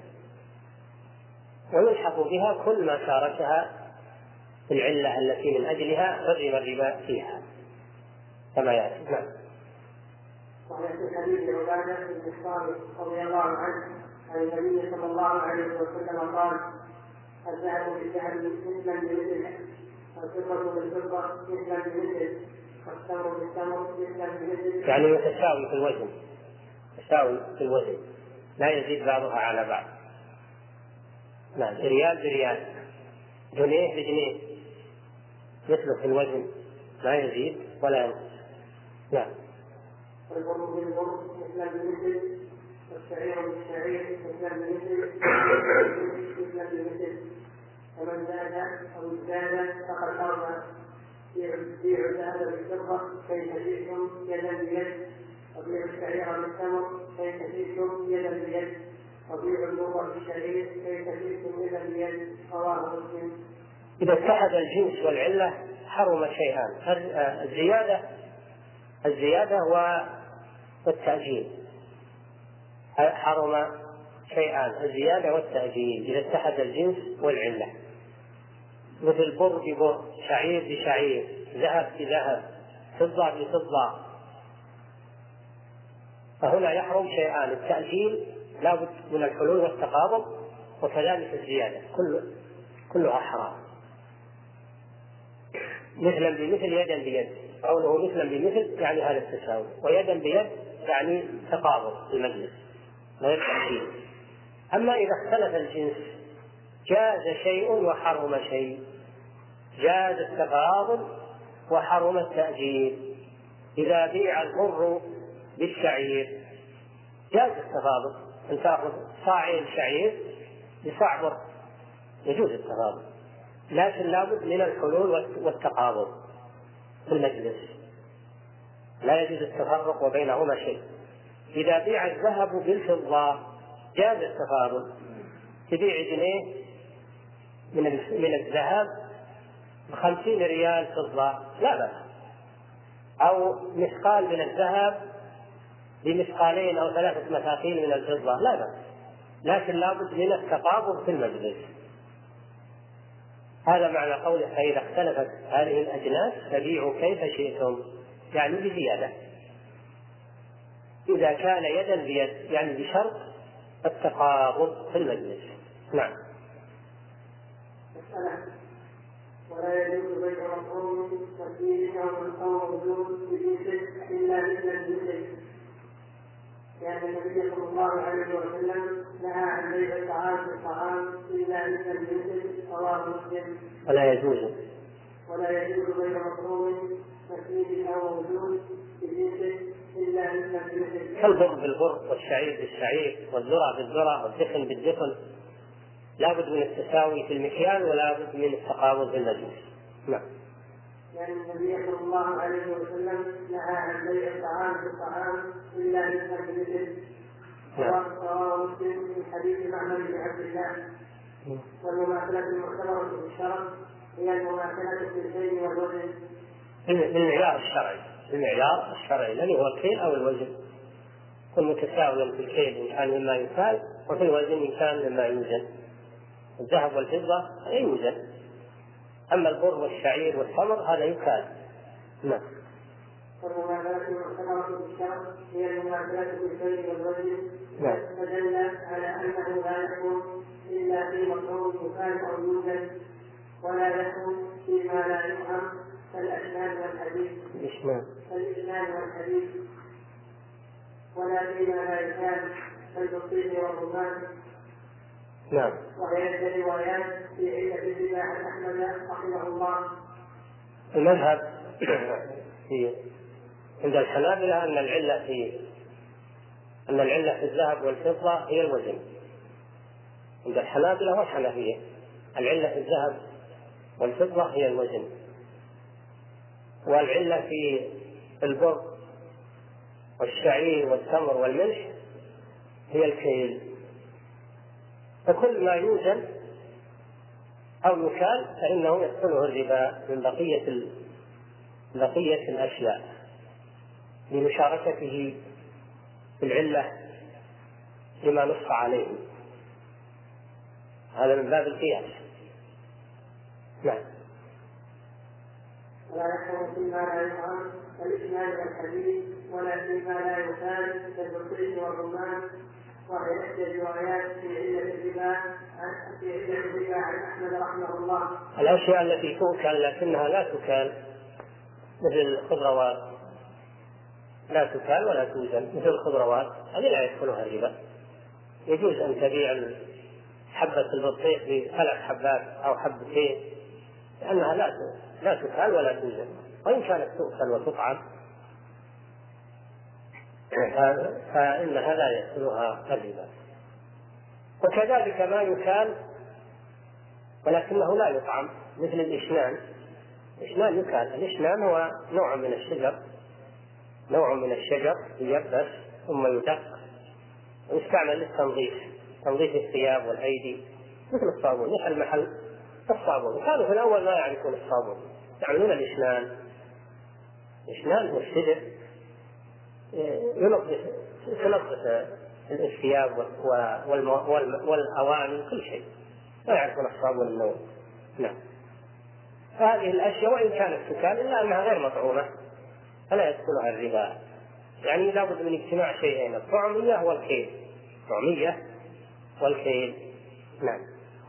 ويلحق بها كل ما شاركها العلة التي من أجلها حرم الربا فيها كما يأتي. نعم. وهي في حديث عبادة بن الصامت رضي الله عنه عن النبي صلى الله عليه وسلم قال: الذهب بالذهب مثلا بمثله، الفضة بالفضة مثلا بمثله، والتمر بالتمر مثلا بمثله، يعني متساوي في الوزن، تساوي في الوزن لا يزيد بعضها على بعض. نعم. ريال بريال، جنيه بجنيه، مثله في الوزن لا يزيد ولا ينقص. نعم. والبر بالبر مثلا بمثله، والشعير بالشعير مثلا بمثله، مثلا بمثله، ومن زاد أو ازداد فقد أرضى. بيع الذهب بالفضة كيف شئتم يدا بيد، وبيع الشعير بالتمر كيف شئتم يدا بيد، وبيع البر بالشعير كيف شئتم يدا بيد. رواه مسلم. إذا اتحد الجنس والعلة حرم شيئان: الزيادة الزيادة والتأجيل. حرم شيئان: الزيادة والتأجيل إذا اتحد الجنس والعلة، مثل بر ببر، شعير بشعير، ذهب بذهب، فضة بفضة. فهنا يحرم شيئان: التأجيل لا بد من الحلول والتقابض، وكذلك الزيادة كل كلها حرام. مثلا بمثل يدا بيد، قوله مثلا بمثل يعني هذا التساوي، ويدا بيد يعني تقابض في المجلس لا التأجيل. أما إذا اختلف الجنس جاز شيء وحرم شيء، جاز التقابض وحرم التأجيل. إذا بيع البر بالشعير جاز التقابض، أن تأخذ صاعين شعير بصاع بر، يجوز التقابض، لكن لابد من الحلول والتقابض في المجلس. لا يجوز التفرق وبينهما شيء. إذا بيع الذهب بالفضة جاز التفاضل، تبيع جنيه من من الذهب بخمسين ريال فضة لا بأس، أو مثقال من الذهب بمثقالين أو ثلاثة مثاقيل من الفضة لا بأس، لكن لابد من التقابض في المجلس. هذا معنى قوله فإذا اختلفت هذه الأجناس فبيعوا كيف شئتم، يعني بزيادة، إذا كان يدا بيد، يعني بشرط التقابض في المجلس. نعم. ولا يجوز بيع مطعوم وفيه نوع او موجود بجنس الا مثل الجنس، لان النبي صلى الله عليه وسلم نهى عن بيع الطعام بالطعام الا مثل الجنس، رواه مسلم. ولا يجوز ولا يجوز بيع مطعوم وفيه او موجود بجنس الا مثل الجنس، كالبر بالبر والشعير بالشعير والذرة بالذرة والدخن بالدخن، لا بد من التساوي في المكيال ولا بد من التقابض في المجلس. نعم. لأن النبي صلى الله عليه وسلم نهى عن بيع الطعام بالطعام إلا مثل بمثل. رواه مسلم من حديث معمر بن عبد الله. والمماثلة المعتبرة في الشرع هي المماثلة في الكيل والوزن. بالمعيار الشرعي، المعيار الشرعي الذي هو الكيل أو الوزن، كن متساويا في الكيل إن كان مما يكال، وفي الوزن إن كان مما يوزن. الذهب والفضة لا يوزن، أما البر والشعير والتمر هذا يكال. نعم. والمماثلة المعتبرة في الشرع هي المماثلة في الكيل والوزن. نعم. فدل على أنه لا يكون إلا في مطعوم يكال أو يوزن، ولا يكون فيما لا يفهم كالأسنان والحديد. الإسنان. كالإسنان والحديد، ولا فيما لا يكال كالبطيخ والرمان. نعم. وهي الروايات في علة الربا عن أحمد رحمه الله. المذهب في عند الحنابلة أن العلة في أن العلة في الذهب والفضة هي الوزن. عند الحنابلة والحنفية العلة في الذهب والفضة هي الوزن، والعلة في البر والشعير والتمر والملح هي الكيل. فكل ما يوزن أو يكال فإنه يدخله الربا من بقية بقية الأشياء لمشاركته في العلة لما نص عليه، هذا من باب القياس. نعم. ولا يحرم فيما لا يفهم كالإسنان والحديد، ولا فيما لا يكال كالبطيخ والرمان. وهي إحدى الروايات في علة الربا في علة الربا عن أحمد رحمه الله. الأشياء التي تؤكل لكنها لا تكال مثل الخضروات لا تكال ولا توزن، مثل الخضروات هذه لا يدخلها الربا. يجوز أن تبيع حبة البطيخ بثلاث حبات أو حبتين لأنها لا لا تكال ولا توزن، وإن كانت تؤكل وتطعم فإنها لا يدخلها الربا. وكذلك ما يكال ولكنه لا يطعم مثل الإشنان. الإشنان يكال. الإشنان هو نوع من الشجر نوع من الشجر ييبس ثم يدق ويستعمل للتنظيف، تنظيف الثياب والأيدي مثل الصابون، يحل محل الصابون. كانوا في الأول لا يعرفون الصابون، يعملون الإشنان. الإشنان هو الشجر ينظف ينظف الثياب والأواني كل شيء، لا يعرفون الصابون النوم. نعم. هذه الأشياء وإن كانت تكال إلا أنها غير مطعومة فلا يدخلها الربا. يعني لا بد من اجتماع شيئين، الطعمية والكيل. الطعمية والكيل. نعم.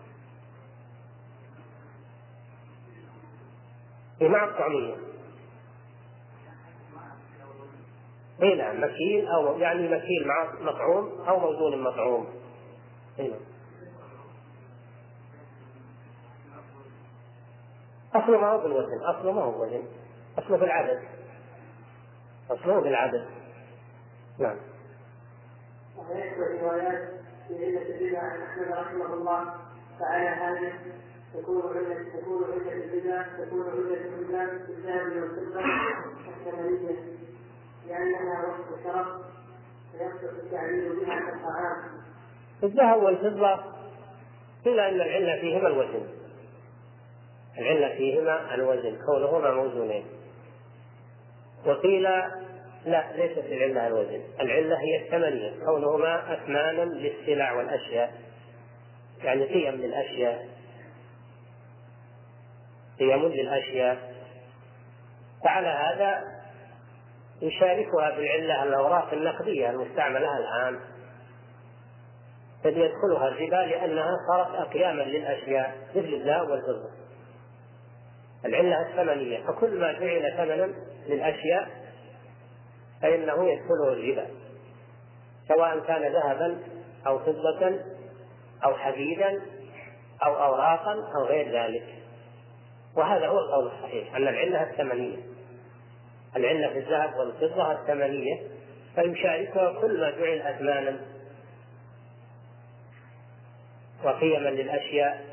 مع الطعمية اي نعم، مكيل او يعني مكيل مع مطعوم او موزون مطعوم. اي اصله ما هو بالوزن، اصله ما هو بالوزن، اصله بالعدد، اصله بالعدد. نعم. وهناك روايات في علة الربا عن أحمد رحمه الله، فعلى هذه تكون علة تكون علة الربا تكون علة الربا بالذهب والفضة الثمنية، لأنها وصف شرف فيصلح التعليل بها على الطعام. الذهب والفضة قيل أن العلة فيهما الوزن، العلة فيهما الوزن كونهما موزونين، وقيل لا، ليست العلة الوزن، العلة هي الثمنية كونهما أثمانا للسلع والأشياء، يعني قيم للأشياء، قيم للأشياء. فعلى هذا يشاركها بالعلة الأوراق النقدية المستعملة الآن، فليدخلها الربا لأنها صارت أقياما للأشياء مثل الذهب والفضة. العلة الثمنية، فكل ما جعل ثمنا للأشياء فإنه يدخله الربا، سواء كان ذهبا أو فضة أو حديدا أو أوراقا أو غير ذلك. وهذا هو القول الصحيح، أن العلة الثمنية، العلة في الذهب والفضة الثمنية، فيشاركها كل ما جعل أثمانا وقيما للأشياء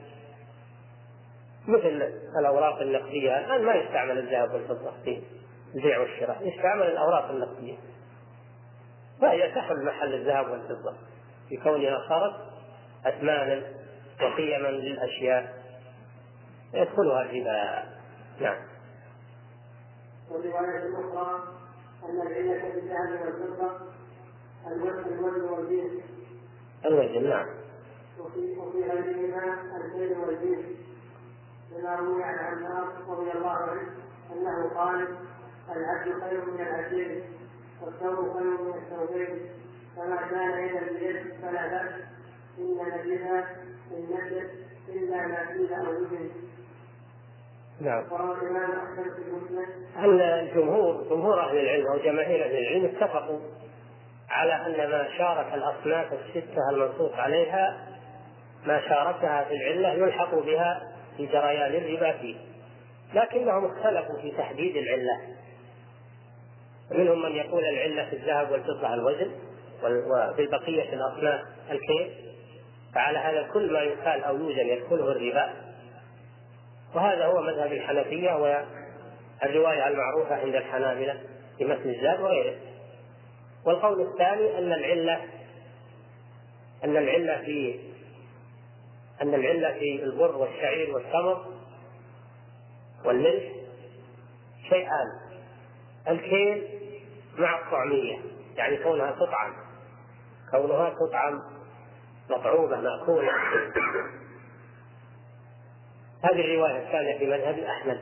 مثل الأوراق النقدية. الآن ما يستعمل الذهب والفضة في البيع والشراء، يستعمل الأوراق النقدية، فهي تحل محل الذهب والفضة بكونها صارت أثمانا وقيما للأشياء يدخلها الربا. نعم. والرواية الأخرى أن العلة في الذهب والفضة الوزن والجنس. الوزن، نعم. وفي غيرهما الكيل والجنس، لما روي عن عمار رضي الله عنه أنه قال: العبد خير من العسير والثوب خير من الثوبين، فما كان يدا بيد فلا بأس، إن نجد النجد إلا ما فيه أو وجد. نعم. وروى الإمام أحمد في المسند أن الجمهور جمهور أهل العلم وجماهير أهل العلم اتفقوا على أن ما شارك الأصناف الستة المنصوص عليها، ما شاركها في العلة يلحق بها في جريان الربا فيه، لكنهم اختلفوا في تحديد العلة. منهم من يقول العلة في الذهب والفضة الوزن، وفي بقية الأصناف الكيل، فعلى هذا كل ما يقال أو يوزن يدخله الربا، وهذا هو مذهب الحنفية والرواية المعروفة عند الحنابلة في مثل الزاد وغيره. والقول الثاني أن العلة أن العلة في أن العلة في البر والشعير والتمر والملح شيئان: الكيل مع الطعمية، يعني كونها تطعم، كونها تطعم مطعومة مأكولة. هذه الرواية الثانية في مذهب أحمد،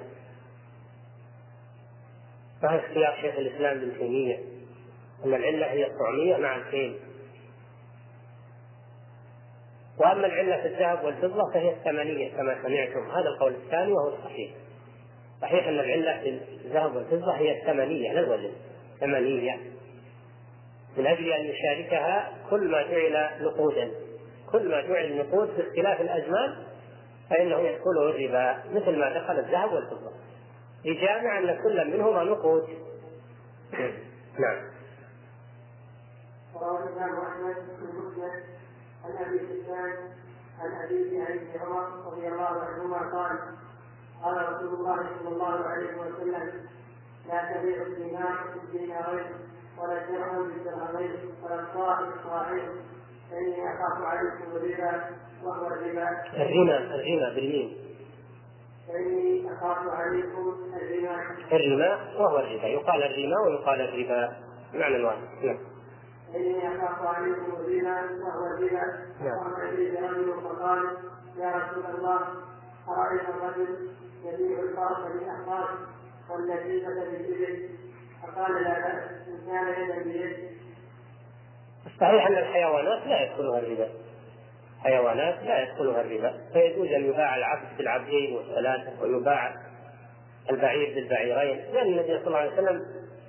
فهذا اختيار شيخ الإسلام ابن تيمية، أن العلة هي الطعمية مع الكيل. وأما العلة في الذهب والفضة فهي الثمنية كما سمعتم، هذا القول الثاني وهو الصحيح. صحيح أن العلة في الذهب والفضة هي الثمنية لا الوزن، ثمنية، من أجل أن يشاركها كل ما جعل نقودا، كل ما جعل نقود في اختلاف الأزمان فإنه يدخله الربا، مثل ما دخل الذهب والفضة، لجامع أن كل منهما نقود. نعم. وروى الإمام أحمد في المسند عن أبي سفيان عن أبيه عن ابن عمر رضي الله عنهما قال: قال رسول الله صلى الله عليه وسلم: لا تبيع الدينار بالدينارين ولا درهم بالدرهمين ولا الصاع بالصاعين، فإني أخاف عليكم الربا وهو الربا. الربا الربا بالميم. فإني أخاف عليكم الربا. الربا وهو الربا، يقال الربا ويقال الربا معنى واحد. نعم. فإني أخاف عليكم الربا وهو الربا. قام إليه رجل فقال: يا رسول الله، أرأيت الرجل يبيع الفرس بالأخراج والنتيجة بالإبل؟ فقال: لا بأس إن كان يدا بيد. الصحيح أن الحيوانات لا يدخلها الربا، حيوانات لا يدخلها الربا، فيجوز أن يباع العبد بالعبدين والثلاثة ويباع البعير بالبعيرين، لأن النبي صلى الله عليه وسلم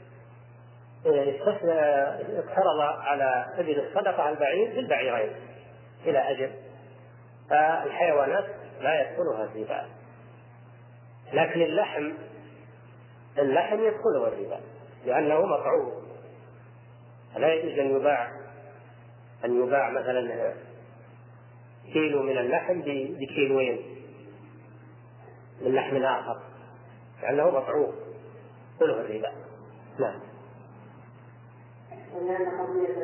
افترض على أجل الصدقة البعير بالبعيرين إلى أجل، فالحيوانات لا يدخلها الربا. لكن اللحم اللحم يدخله الربا لأنه مطعوم، لا يجوز أن يباع أن يباع مثلا كيلو من اللحم بكيلوين من لحم آخر لأنه مطعوم، يدخله الربا. نعم.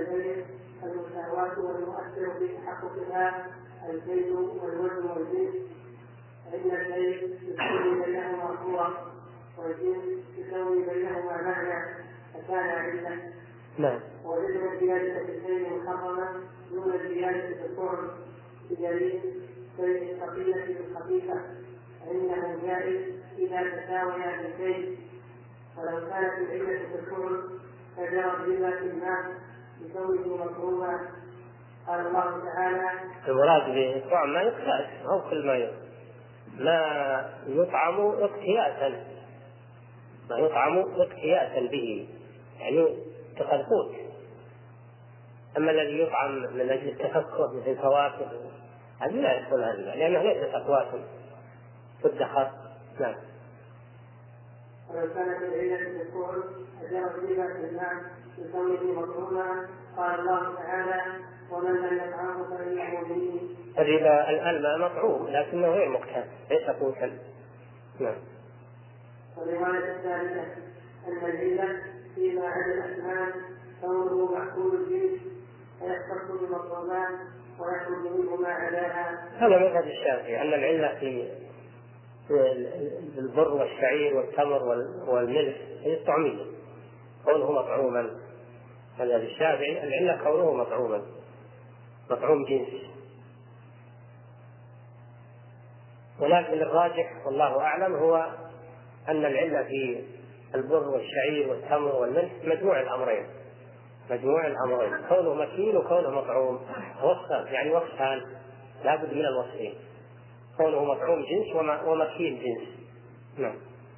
البيع المساواة والمؤثر في تحققها الزيت والوزن والجنس، فإن البيع يسوي بينهما صورة والجنس يسوي بينهما معنى فكان علة. نعم. وجدنا الزيادة في الشيء محرمة دون الزيادة في الطعم بدليل بيع الثقيلة بالخفيفة، فإنه جائز إذا تساويا في الشيء، ولو كانت العلة في الطعم فجرى الربا في الماء بزوجه مطلوبا. قال الله تعالى: المراد بالطعم ما يقتاس، أو كل ما يطعم ما يطعم اقتياسا، ما يطعم اقتياسا به، يعني كالقوت. أما الذي يطعم من أجل التفكه مثل الفواكه هذه لا يدخل هذا، لأنه ليست أقوات تدخر. نعم. ولو كانت العلة في الطعم فجرى الربا في الماء بزوجه مطلوبا. قال الله تعالى: ومن لم يطعمه فإنه مني. الربا الآن مطعوم لكنه غير مقتات، ليس قوتا. نعم. والرواية الثالثة أن العلة فيما عدا الأسنان كونه معقول الجنس فيختص بمطلوبات ويخرج منه ما عداها. هذا مذهب الشافعي أن العلة في البر والشعير والتمر والملح هي الطعمية، كونه مطعوما. مذهب الشافعي العلة كونه مطعوما، مطعوم جنس. ولكن الراجح والله أعلم هو أن العلة في البر والشعير والتمر والملح مجموع الأمرين، مجموع الأمرين، كونه مكيل وكونه مطعوم، وصفان يعني وصفان لا بد من الوصفين، كونه مطعوم جنس ومكيل جنس. نعم.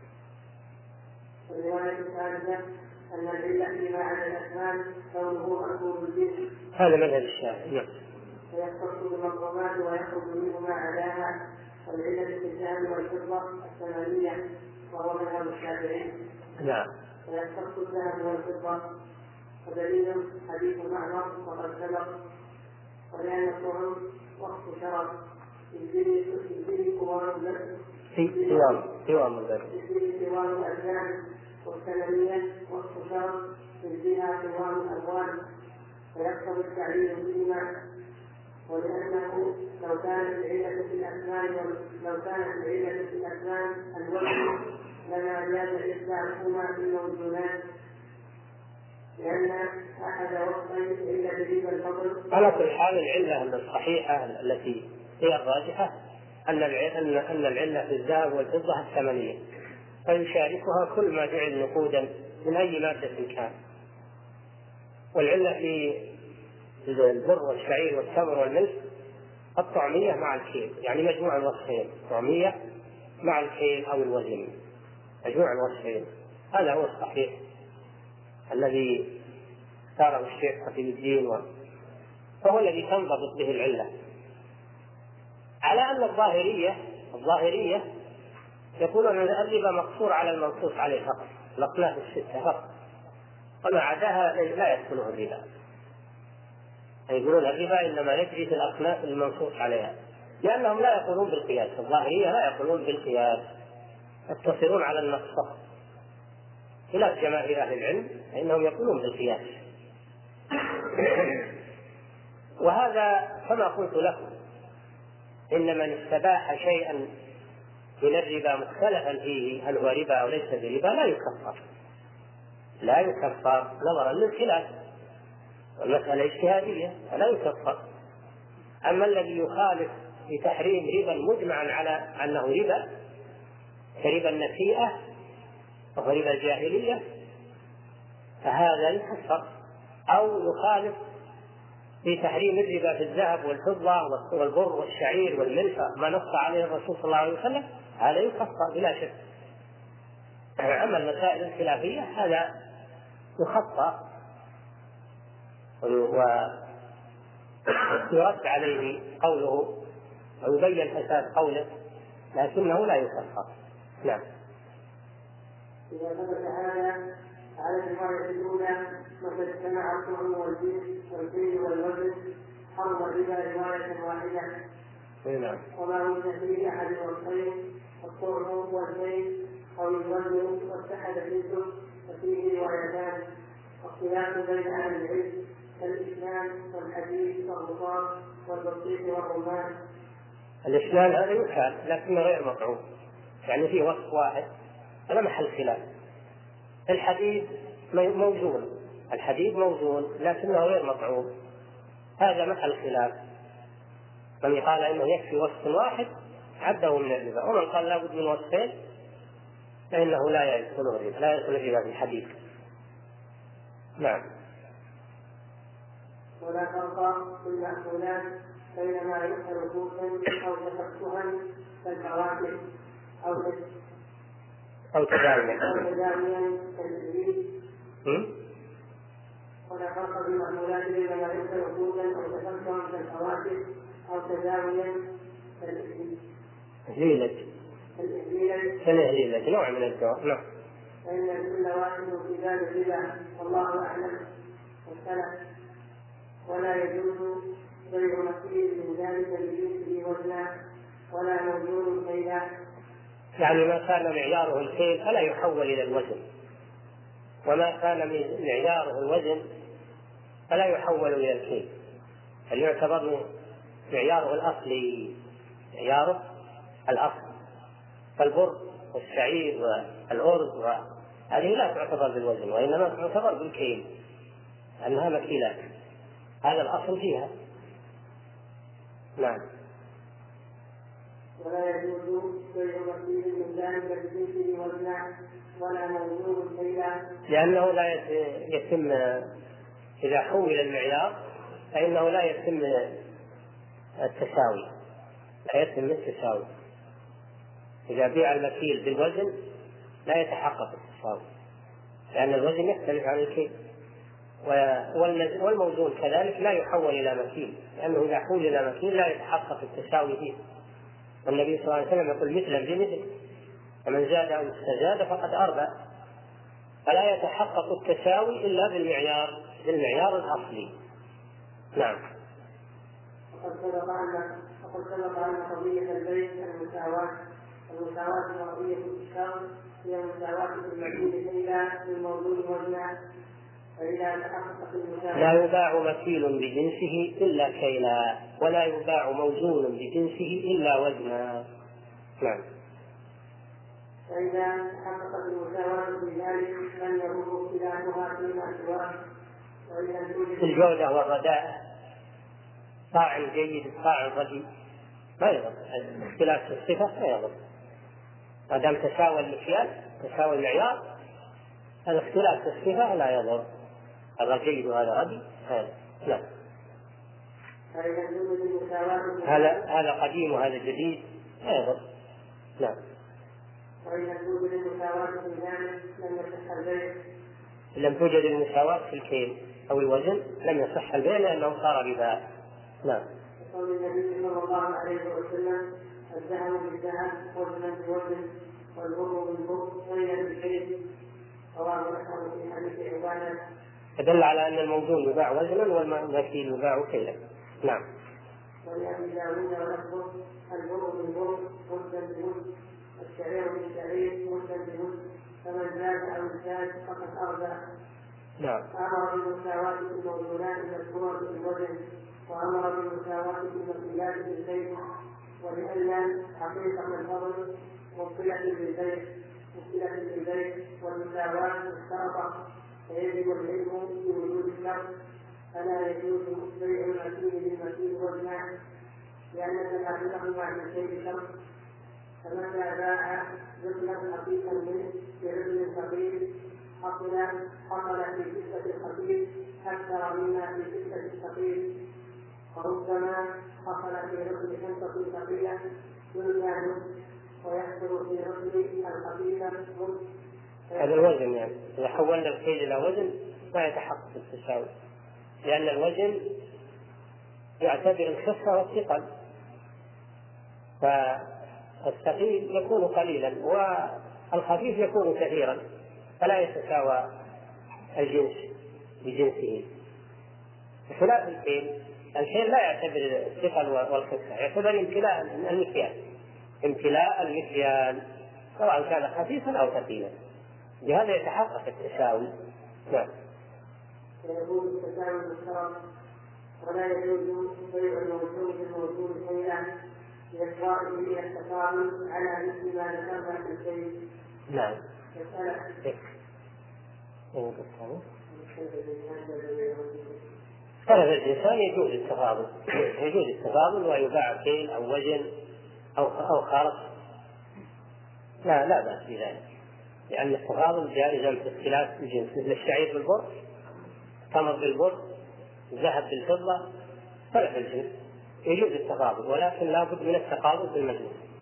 الرواية الثالثة أن العلة فيما عدا الأسنان كونه معقول الجنس هذا مذهب الشافعي. نعم. فيختص بالمطلوبات ويخرج منه ما عداها، والعلة في الذهب والفضة الثمانية وهو مذهب الشافعي. نعم. فيختص الذهب والفضة، ودليل حديث معمر وقد سبق. ولأن الطعم وصف شرف يجري قوام في قوام قوام البر يجري قوام الأبدان، والثمانية وصف شرف يجريها قوام الألوان، فيقتضي التعليل بهما. ولأنه لو كانت العلة في الأسنان لو كانت العلة في الأسنان الوجه لما جاز إحداهما في الموجودات، لأن أحد وصفين إلا بريد الفضل. على كل حال العلة الصحيحة التي هي الراجحة أن أن العلة في الذهب والفضة الثمنية، فيشاركها كل ما جعل نقودا من أي مادة كان. والعلة في البر والشعير والتمر والملح الطعمية مع الكيل، يعني مجموع الوصفين، طعمية مع الكيل أو الوزن، مجموع الوصفين. هذا هو الصحيح الذي اختاره الشيخ تقي الدين، وهو الذي تنضبط به العلة. على أن الظاهرية الظاهرية يقولون أن الربا مقصور على المنصوص عليه فقط، الأصناف الستة فقط، وما عداها لا يدخله الربا. يقولون الربا إنما يجري في الأصناف المنصوص عليها، لأنهم لا يقولون بالقياس. الظاهرية لا يقولون بالقياس، يقتصرون على النص فقط، خلاف جماهير أهل العلم فإنهم يقولون بالقياس. وهذا كما قلت لكم إن من استباح شيئا من الربا مختلفا فيه هل هو ربا أو ليس بربا لا يكفر، لا يكفر نظرا للخلاف، والمسألة اجتهادية فلا يكفر. أما الذي يخالف بتحريم ربا مجمعا على أنه ربا كربا النسيئة وهو ربا الجاهلية فهذا يكفر، أو يخالف في تحريم الربا في الذهب والفضة والبر والشعير والملح ما نص عليه الرسول صلى الله عليه وسلم هذا يكفر بلا شك. أما المسائل الخلافية هذا يخطأ ويرد عليه قوله ويبين فساد قوله، لكنه لا يكفر. نعم. إذا ثبت هذا على الرواية الأولى وقد اجتمع الطعم والجنس والكيل والوزن حرم الربا رواية واحدة. نعم. وما هو تهديد أحد الوصفين الطعم والزيت أو الوزن واتحد جنسه ففيه روايتان، والخلاف بين أهل العلم كالإسنان والحديد والرطاب والبطيخ والرمان. الإسنان هذا يكال لكنه غير مطعوم، يعني فيه وصف واحد هذا محل خلاف. الحديد موزون، الحديد موزون لكنه غير مطعوم، هذا محل خلاف. من قال انه يكفي وصف واحد عده من الربا، ومن قال لا بد من وصفين فانه لا يدخل الربا، لا يدخل الربا في الحديد. نعم. ولا فرق في المأكولات بين ما يؤكل كوسا او تفكها كالفواكه او او تداويا او تداويا كالزبيب. ولا فرق في المأكولات بين ما يؤكل كوسا او تفكها كالفواكه أو تداويا كالإهليلج. كالإهليلج نوع من الدواء. نعم. فإن كل واحد في باب الربا والله أعلم والسلف، ولا يجوز بيع مثيل من ذلك بجنسه وزنا ولا موجود كيلا. يعني ما كان معياره الكيل فلا يحول إلى الوزن، وما كان معياره الوزن فلا يحول إلى الكيل، بل يعتبر معياره الأصلي، معياره الأصل. فالبر والشعير والأرز هذه لا تعتبر بالوزن وإنما تعتبر بالكيل، أنها مكيلات، هذا الأصل فيها. نعم. ولا يجوز بيع مثيل من ذلك بجنسه وزنا ولا موجود كيلا، لأنه لا يتم إذا حول المعيار فإنه لا يتم التساوي، لا يتم التساوي. إذا بيع المكيل بالوزن لا يتحقق التساوي، لأن الوزن يختلف عن الكيل، والموزون كذلك لا يحول إلى مكيل، لأنه إذا حول إلى مكيل لا يتحقق التساوي فيه. والنبي صلى الله عليه وسلم يقول مثلا بمثل، ومن زاد أو استزاد فقد أربى، فلا يتحقق التساوي إلا بالمعيار بالمعيار الأصلي. نعم. وقد سبق أن وقد سبق أن قضية البيع المساواة المساواة قضية الشر هي مساواة المكيل كيلا للموجود وزنا، فإذا تحققت المساواة لا يباع مكيل بجنسه إلا كيلا، ولا يباع موزون بجنسه إلا وزنا. نعم. فإذا تحققت المساواة بذلك لم يضر اختلافها فيما سواه. في الجودة والرداء صاع جيد صاع رديء ما يضر، اختلاف في الصفة لا يضر، ما دام تساوى المكيال تساوى المعيار، هذا اختلاف في الصفة لا يضر، هذا جيد وهذا رديء. هذا لا، هذا هذا قديم وهذا جديد لا يضر. نعم. لم توجد المساواة في الكيل أو الوزن لم يصح البيع لأنه صار ربا. نعم. قول النبي صلى الله عليه وسلم الذهب بالذهب وزنا بوزن والبر بالبر كيلا بالكيل، رواه أحمد في حديث عبادة. فدل على أن الموزون يباع وزنا والمكيل يباع كيلا. نعم. ولأبي داود ولفظه البر بالبر وزنا بوزن الشعير بالشعير وزنا بوزن، فمن زاد أو ازداد فقد أربى. نعم. أمر بالمساواة في الموزونات المذكورة في الوزن، وأمر بالمساواة في المكيلات بالزيت، ولأن حقيقة الفضل مبطلة بالبيع مبطلة بالبيع والمساواة مشترطة، فيجب العلم بوجود الشرط، فلا يجوز بيع المكيل بالمكيل وزنا لأن تناسبه مع الشيء شرط. فمتى باع جملة حقيقا منه بعلم ثقيل حصل حصل في جثة الخفيف أكثر مما في جثة الثقيل، وربما حصل في ركن حنطة ثقيلة يلزم ويحصل في ركن الخفيفة مد. هذا الوزن، يعني إذا حولنا الكيل إلى وزن ما يتحقق التساوي، لأن الوزن يعتبر الخفة والثقل، فالثقيل يكون قليلا والخفيف يكون كثيرا، فلا يتساوى الجنس بجنسه. بخلاف الكيل، الكيل لا يعتبر الثقل والخفة، يعتبر امتلاء المكيال، امتلاء المكيال سواء كان خفيفا أو ثقيلا، بهذا يتحقق التساوي. نعم. فيجوز التساوي المشترك، ولا يجوز بيع الموجود بالموجود شيئا لإفضائه إلى التفاضل على مثل ما ذكرنا في الشيء. نعم. مسألة طلب الإنسان يجوز التفاضل، يجوز التفاضل ويباع كيل أو وزن أو أو خرق، لا لا بأس بذلك، لأن التفاضل جائز في اختلاف الجنس، مثل الشعير بالبر، تمر بالبر، ذهب بالفضة، اختلف الجنس، يجوز التفاضل، ولكن لا بد من التقابل بالمجنون.